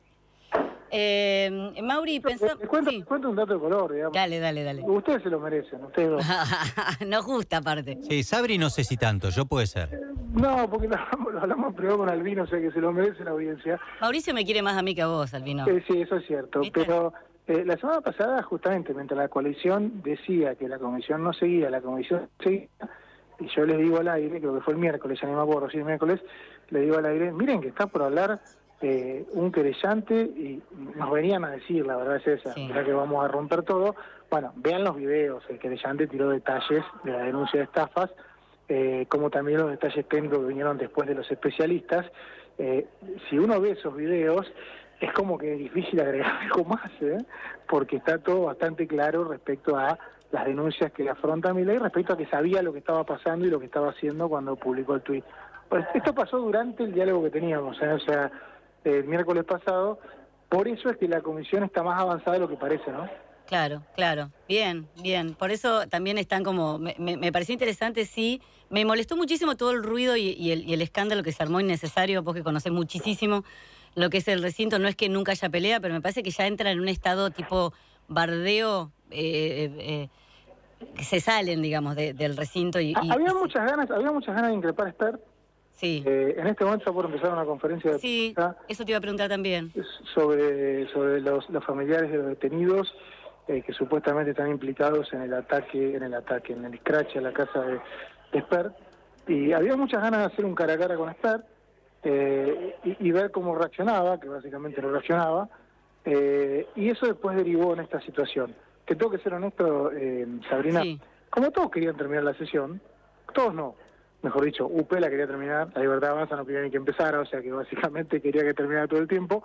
Eh, Mauri, pensá... Te cuento, sí. cuento un dato de color, digamos. Dale, dale, dale. Ustedes se lo merecen, ustedes dos. No justa, aparte. Sí, Sabri no sé si tanto, yo puede ser. No, porque lo hablamos, lo hablamos primero con Albino, o sea que se lo merece la audiencia. Mauricio me quiere más a mí que a vos, Albino. Eh, sí, eso es cierto. ¿Viste? Pero eh, la semana pasada, justamente, mientras la coalición decía que la comisión no seguía, la comisión seguía, y yo les digo al aire, creo que fue el miércoles, ya ni me acuerdo si el miércoles, le digo al aire, miren que está por hablar eh, un querellante, y nos venían a decir, la verdad es esa, sí. Ya que vamos a romper todo. Bueno, vean los videos, el querellante tiró detalles de la denuncia de estafas, eh, como también los detalles técnicos que vinieron después de los especialistas. Eh, si uno ve esos videos, es como que es difícil agregar algo más, ¿eh? Porque está todo bastante claro respecto a las denuncias que le afronta Milei, respecto a que sabía lo que estaba pasando y lo que estaba haciendo cuando publicó el tuit. Pues esto pasó durante el diálogo que teníamos, ¿eh? O sea, el miércoles pasado. Por eso es que la comisión está más avanzada de lo que parece, ¿no? Claro, claro. Bien, bien. Por eso también están como... Me, me, me pareció interesante, sí. Me molestó muchísimo todo el ruido y, y, el, y el escándalo que se armó innecesario, porque conocés muchísimo lo que es el recinto. No es que nunca haya pelea, pero me parece que ya entra en un estado tipo bardeo, eh, eh, que se salen, digamos, de, del recinto. Y, y, había y, muchas ganas, había muchas ganas de increpar a Esper. Sí. Eh, en este momento está por empezar una conferencia de sí, prensa. Eso te iba a preguntar también. Sobre, sobre los, los familiares de los detenidos eh, que supuestamente están implicados en el ataque, en el ataque, en el scratch a la casa de, de Esper. Y había muchas ganas de hacer un cara a cara con Esper eh, y, y ver cómo reaccionaba, que básicamente no reaccionaba. Eh, y eso después derivó en esta situación. Que tengo que ser honesto, eh, Sabrina, sí. Como todos querían terminar la sesión, todos no. Mejor dicho, U P la quería terminar, La Libertad Avanza no quería ni que empezara, o sea que básicamente quería que terminara todo el tiempo.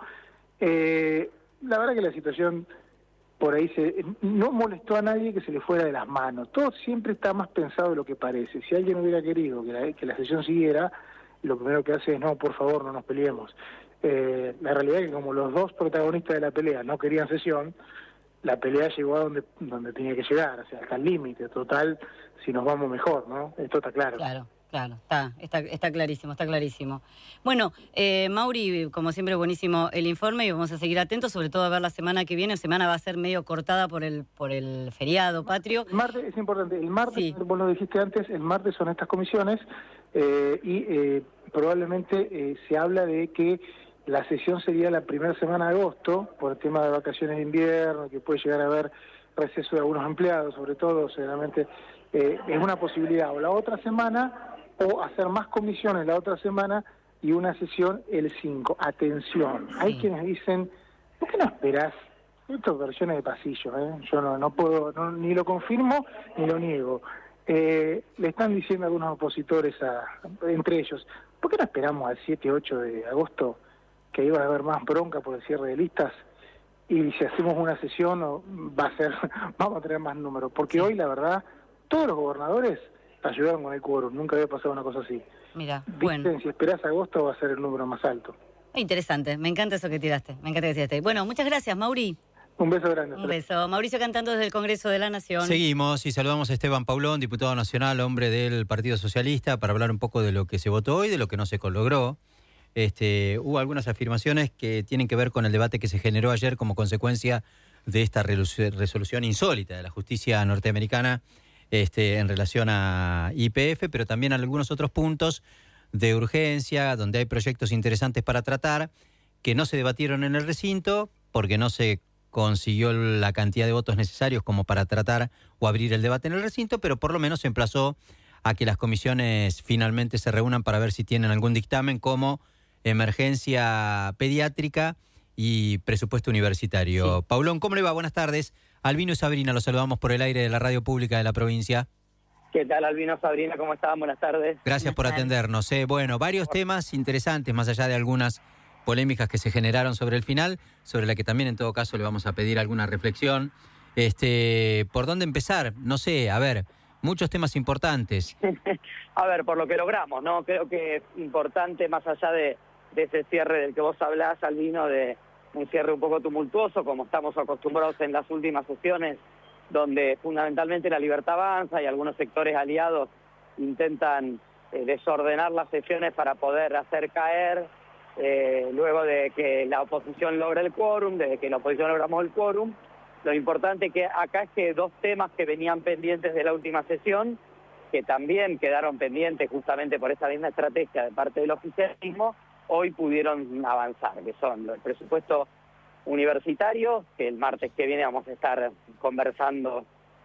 Eh, la verdad que la situación por ahí se no molestó a nadie que se le fuera de las manos. Todo siempre está más pensado de lo que parece. Si alguien hubiera querido que la, que la sesión siguiera, lo primero que hace es, no, por favor, no nos peleemos. Eh, la realidad es que como los dos protagonistas de la pelea no querían sesión, la pelea llegó a donde, donde tenía que llegar, o sea, hasta el límite. Total, si nos vamos mejor, ¿no? Esto está claro. Claro. Claro, está, está, está clarísimo, está clarísimo. Bueno, eh, Mauri, como siempre, buenísimo el informe y vamos a seguir atentos, sobre todo a ver la semana que viene. La semana va a ser medio cortada por el por el feriado patrio. El martes es importante, el martes, sí. Vos lo dijiste antes, el martes son estas comisiones eh, y eh, probablemente eh, se habla de que la sesión sería la primera semana de agosto, por el tema de vacaciones de invierno, que puede llegar a haber receso de algunos empleados, sobre todo, seguramente eh, es una posibilidad. O la otra semana, o hacer más comisiones la otra semana y una sesión el cinco. Atención, hay sí. quienes dicen, ¿por qué no esperás? Estas versiones de pasillo, ¿eh? Yo no, no puedo, no, ni lo confirmo ni lo niego. Eh, le están diciendo algunos opositores, a, entre ellos, ¿por qué no esperamos al siete ocho de agosto, que iba a haber más bronca por el cierre de listas? Y si hacemos una sesión, va a ser, vamos a tener más números. Porque hoy, la verdad, todos los gobernadores ayudaron con el quórum, nunca había pasado una cosa así. Mira, Dicen, bueno. Si esperás agosto va a ser el número más alto. Interesante, me encanta eso que tiraste, me encanta que tiraste. Bueno, muchas gracias, Mauri. Un beso grande. Un beso. Mauricio Cantando desde el Congreso de la Nación. Seguimos y saludamos a Esteban Paulón, diputado nacional, hombre del Partido Socialista, para hablar un poco de lo que se votó hoy, de lo que no se logró. este, hubo algunas afirmaciones que tienen que ver con el debate que se generó ayer como consecuencia de esta resolución insólita de la justicia norteamericana este, en relación a Y P F, pero también algunos otros puntos de urgencia, donde hay proyectos interesantes para tratar, que no se debatieron en el recinto, porque no se consiguió la cantidad de votos necesarios como para tratar o abrir el debate en el recinto, pero por lo menos se emplazó a que las comisiones finalmente se reúnan para ver si tienen algún dictamen como emergencia pediátrica y presupuesto universitario. Sí. Paulón, ¿cómo le va? Buenas tardes. Albino y Sabrina, los saludamos por el aire de la radio pública de la provincia. ¿Qué tal, Albino, Sabrina? ¿Cómo están? Buenas tardes. Gracias por atendernos. Eh, bueno, varios temas interesantes, más allá de algunas polémicas que se generaron sobre el final, sobre la que también en todo caso le vamos a pedir alguna reflexión. Este, ¿por dónde empezar? No sé, a ver, muchos temas importantes. A ver, por lo que logramos, ¿no? Creo que es importante, más allá de, de ese cierre del que vos hablás, Albino, de un cierre un poco tumultuoso, como estamos acostumbrados en las últimas sesiones, donde fundamentalmente la Libertad Avanza y algunos sectores aliados intentan eh, desordenar las sesiones para poder hacer caer, eh, luego de que la oposición logra el quórum, desde que la oposición logramos el quórum. Lo importante que acá es que dos temas que venían pendientes de la última sesión, que también quedaron pendientes justamente por esa misma estrategia de parte del oficialismo, hoy pudieron avanzar, que son el presupuesto universitario, que el martes que viene vamos a estar conversando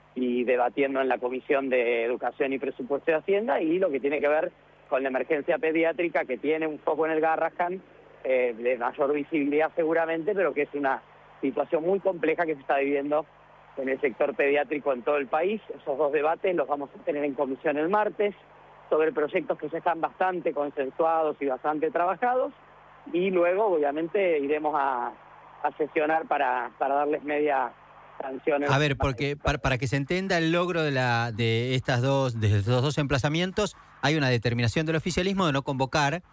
y debatiendo en la Comisión de Educación y Presupuesto de Hacienda, y lo que tiene que ver con la emergencia pediátrica, que tiene un foco en el Garrahan, eh, de mayor visibilidad seguramente, pero que es una situación muy compleja que se está viviendo en el sector pediátrico en todo el país. Esos dos debates los vamos a tener en comisión el martes, sobre proyectos que ya están bastante consensuados y bastante trabajados, y luego obviamente iremos a a sesionar para, para darles media sanción. A ver, porque para, para que se entienda el logro de la de estas dos de estos dos emplazamientos, hay una determinación del oficialismo de no convocar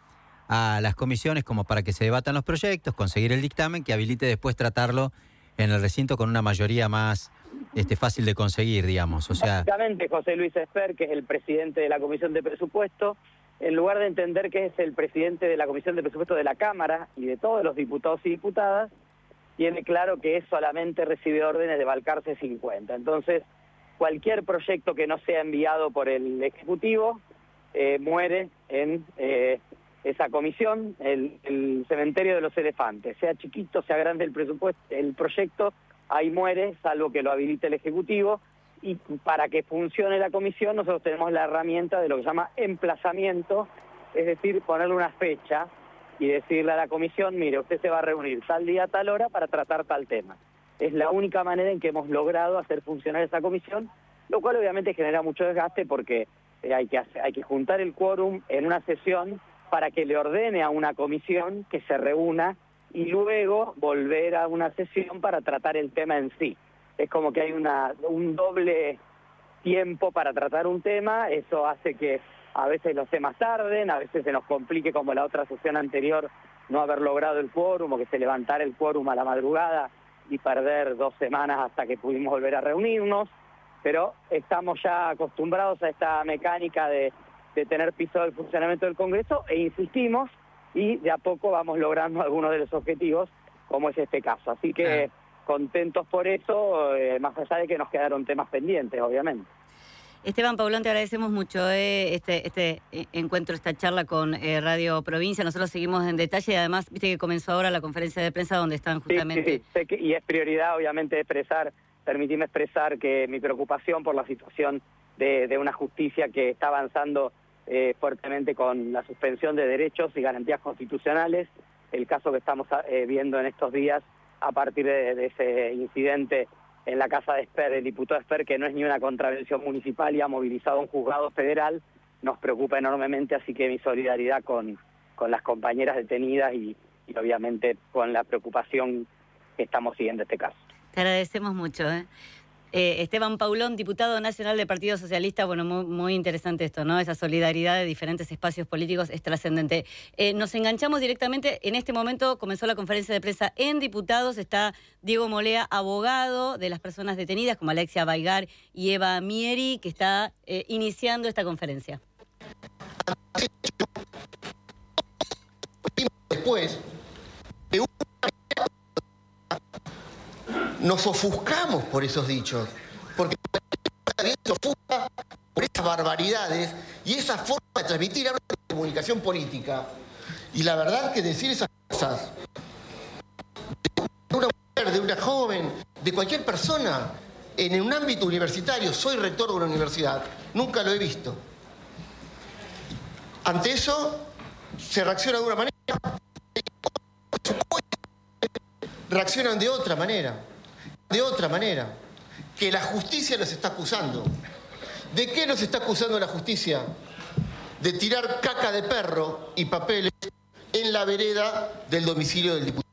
a las comisiones como para que se debatan los proyectos, conseguir el dictamen que habilite después tratarlo en el recinto con una mayoría más este fácil de conseguir, digamos. O sea, básicamente José Luis Esper, que es el presidente de la Comisión de Presupuesto, en lugar de entender que es el presidente de la Comisión de Presupuesto de la Cámara y de todos los diputados y diputadas, tiene claro que es solamente recibir órdenes de Balcarce cincuenta. Entonces, cualquier proyecto que no sea enviado por el Ejecutivo eh, muere en eh, esa comisión. El, el cementerio de los elefantes, sea chiquito, sea grande el presupuesto, el proyecto, ahí muere, salvo que lo habilite el Ejecutivo. Y para que funcione la comisión, nosotros tenemos la herramienta de lo que se llama emplazamiento, es decir, ponerle una fecha y decirle a la comisión, mire, usted se va a reunir tal día, tal hora para tratar tal tema. Es la única manera en que hemos logrado hacer funcionar esa comisión, lo cual obviamente genera mucho desgaste porque eh, hay, que hacer, hay que juntar el quórum en una sesión para que le ordene a una comisión que se reúna y luego volver a una sesión para tratar el tema en sí. Es como que hay una, un doble tiempo para tratar un tema, eso hace que a veces los temas tarden, a veces se nos complique como la otra sesión anterior no haber logrado el quórum o que se levantara el quórum a la madrugada y perder dos semanas hasta que pudimos volver a reunirnos, pero estamos ya acostumbrados a esta mecánica de, de tener pisado el funcionamiento del Congreso e insistimos y de a poco vamos logrando algunos de los objetivos, como es este caso. Así que contentos por eso, eh, más allá de que nos quedaron temas pendientes, obviamente. Esteban Paulón, te agradecemos mucho eh, este, este encuentro, esta charla con eh, Radio Provincia. Nosotros seguimos en detalle y además, viste que comenzó ahora la conferencia de prensa donde están justamente... Sí, sí, sí. Sé que, y es prioridad, obviamente, expresar, permitirme expresar que mi preocupación por la situación de, de una justicia que está avanzando eh, fuertemente con la suspensión de derechos y garantías constitucionales. El caso que estamos eh, viendo en estos días a partir de, de ese incidente en la casa de Esper, el diputado Esper, que no es ni una contravención municipal y ha movilizado a un juzgado federal, nos preocupa enormemente, así que mi solidaridad con, con las compañeras detenidas y, y obviamente con la preocupación que estamos siguiendo este caso. Te agradecemos mucho. ¿eh? Eh, Esteban Paulón, diputado nacional del Partido Socialista, bueno, muy, muy interesante esto, ¿no? Esa solidaridad de diferentes espacios políticos es trascendente. Eh, nos enganchamos directamente, en este momento comenzó la conferencia de prensa en diputados, está Diego Molea, abogado de las personas detenidas, como Alexia Baigar y Eva Mieri, que está eh, iniciando esta conferencia. después, de una manera, nos ofuscamos por esos dichos, porque se ofusca por esas barbaridades y esa forma de transmitir habla de comunicación política. Y la verdad que decir esas cosas de una mujer, de una joven, de cualquier persona, en un ámbito universitario, soy rector de una universidad, nunca lo he visto. Ante eso, se reacciona de una manera, reaccionan de otra manera, de otra manera, que la justicia los está acusando. ¿De qué nos está acusando la justicia? De tirar caca de perro y papeles en la vereda del domicilio del diputado.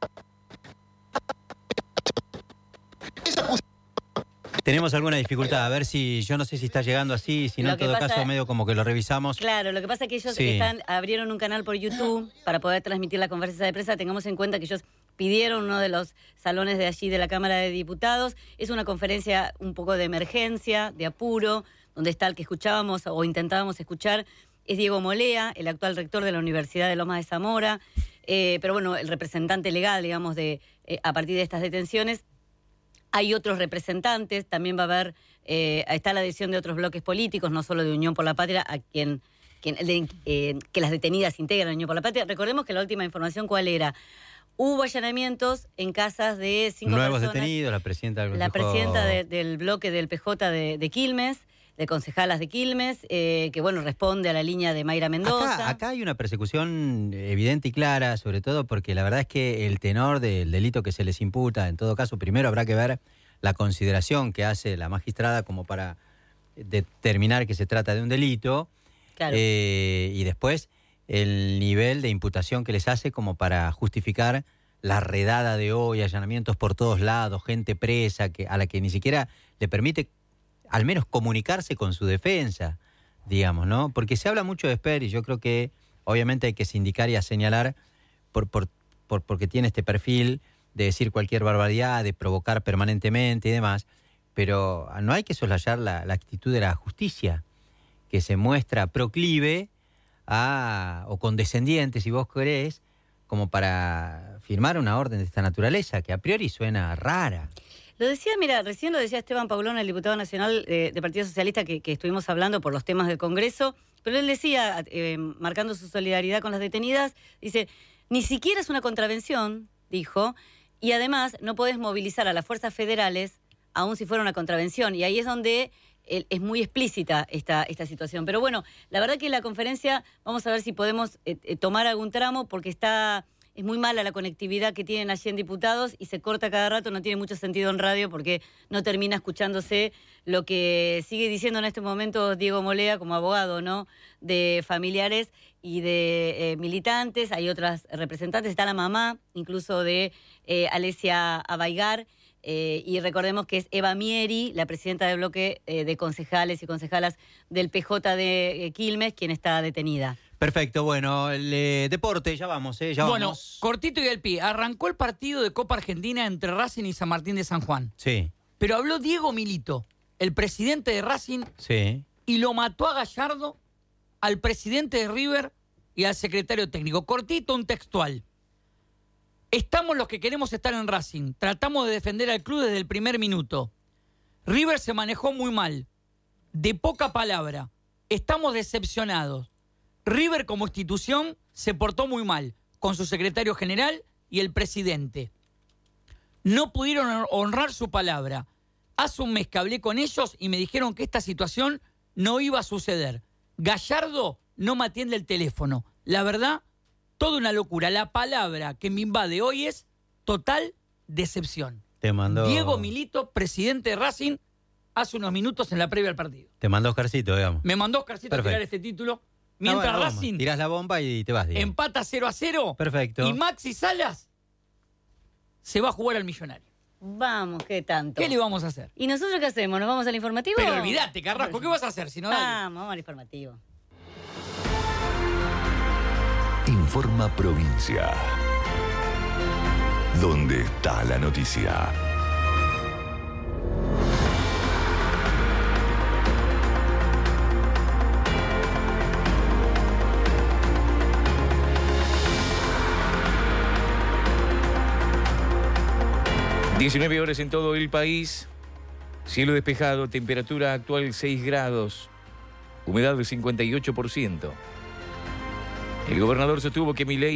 Tenemos alguna dificultad, a ver si, yo no sé si está llegando así, si no, Lo en que todo pasa- caso medio como que lo revisamos. Claro, lo que pasa es que ellos Sí. están, abrieron un canal por YouTube para poder transmitir la conferencia de prensa. Tengamos en cuenta que ellos pidieron uno de los salones de allí de la Cámara de Diputados. Es una conferencia un poco de emergencia, de apuro, donde está el que escuchábamos o intentábamos escuchar, es Diego Molea, el actual rector de la Universidad de Lomas de Zamora, eh, pero bueno, el representante legal, digamos, de eh, a partir de estas detenciones. Hay otros representantes, también va a haber, eh, está la adhesión de otros bloques políticos, no solo de Unión por la Patria, a quien, quien de- eh, que las detenidas integran Unión por la Patria. Recordemos que la última información, ¿cuál era? Hubo allanamientos en casas de cinco Nuevos personas. detenidos, la presidenta del La Consejo- presidenta de- del bloque del P J de, de Quilmes, de concejalas de Quilmes, eh, que bueno, responde a la línea de Mayra Mendoza. Acá, acá hay una persecución evidente y clara, sobre todo porque la verdad es que el tenor del delito que se les imputa, en todo caso, primero habrá que ver la consideración que hace la magistrada como para determinar que se trata de un delito, Claro. eh, y después el nivel de imputación que les hace como para justificar la redada de hoy, allanamientos por todos lados, gente presa que, a la que ni siquiera le permite al menos comunicarse con su defensa, digamos, ¿no? Porque se habla mucho de Esper y yo creo que obviamente hay que sindicar y a señalar por, por, por, porque tiene este perfil de decir cualquier barbaridad, de provocar permanentemente y demás, pero no hay que soslayar la, la actitud de la justicia, que se muestra proclive a, o condescendiente, si vos querés, como para firmar una orden de esta naturaleza, que a priori suena rara. Lo decía, mira, recién lo decía Esteban Paulón, el diputado nacional eh, del Partido Socialista, que, que estuvimos hablando por los temas del Congreso, pero él decía, eh, marcando su solidaridad con las detenidas, dice, ni siquiera es una contravención, dijo, y además no podés movilizar a las fuerzas federales aun si fuera una contravención, y ahí es donde eh, es muy explícita esta, esta situación. Pero bueno, la verdad que la conferencia, vamos a ver si podemos eh, eh, tomar algún tramo, porque está... Es muy mala la conectividad que tienen allí en Diputados y se corta cada rato, no tiene mucho sentido en radio porque no termina escuchándose lo que sigue diciendo en este momento Diego Molea como abogado, ¿no? De familiares y de eh, militantes. Hay otras representantes, está la mamá incluso de eh, Alesia Abaigar. Eh, y recordemos que es Eva Mieri, la presidenta del bloque eh, de concejales y concejalas del P J de eh, Quilmes, quien está detenida. Perfecto, bueno, el eh, deporte, ya vamos, ¿eh? Ya Bueno, vamos. cortito y al pie. Arrancó el partido de Copa Argentina entre Racing y San Martín de San Juan. Sí, Pero habló Diego Milito, el presidente de Racing, sí. y lo mató a Gallardo, al presidente de River y al secretario técnico. Cortito, un textual. Estamos los que queremos estar en Racing. Tratamos de defender al club desde el primer minuto. River se manejó muy mal. De poca palabra. Estamos decepcionados. River como institución se portó muy mal con su secretario general y el presidente. No pudieron honrar su palabra. Hace un mes que hablé con ellos y me dijeron que esta situación no iba a suceder. Gallardo no me atiende el teléfono. La verdad, toda una locura. La palabra que me invade hoy es total decepción. Te mandó, Diego Milito, presidente de Racing, hace unos minutos en la previa al partido. te mandó Oscarcito, digamos. Me mandó Oscarcito a Perfecto. tirar este título. Mientras Ah, bueno, vamos. Racing Tirás la bomba y te vas, digamos. empata cero a cero. Perfecto. Y Maxi Salas se va a jugar al Millonario. Vamos, ¿qué tanto? ¿Qué le vamos a hacer? ¿Y nosotros qué hacemos? ¿Nos vamos al informativo? Pero olvídate, Carrasco, ¿qué vas a hacer si no? Dale. Vamos, vamos al informativo. Informa Provincia. ¿Dónde está la noticia? diecinueve horas en todo el país. Cielo despejado, temperatura actual seis grados. Humedad del cincuenta y ocho por ciento. El gobernador sostuvo que Milei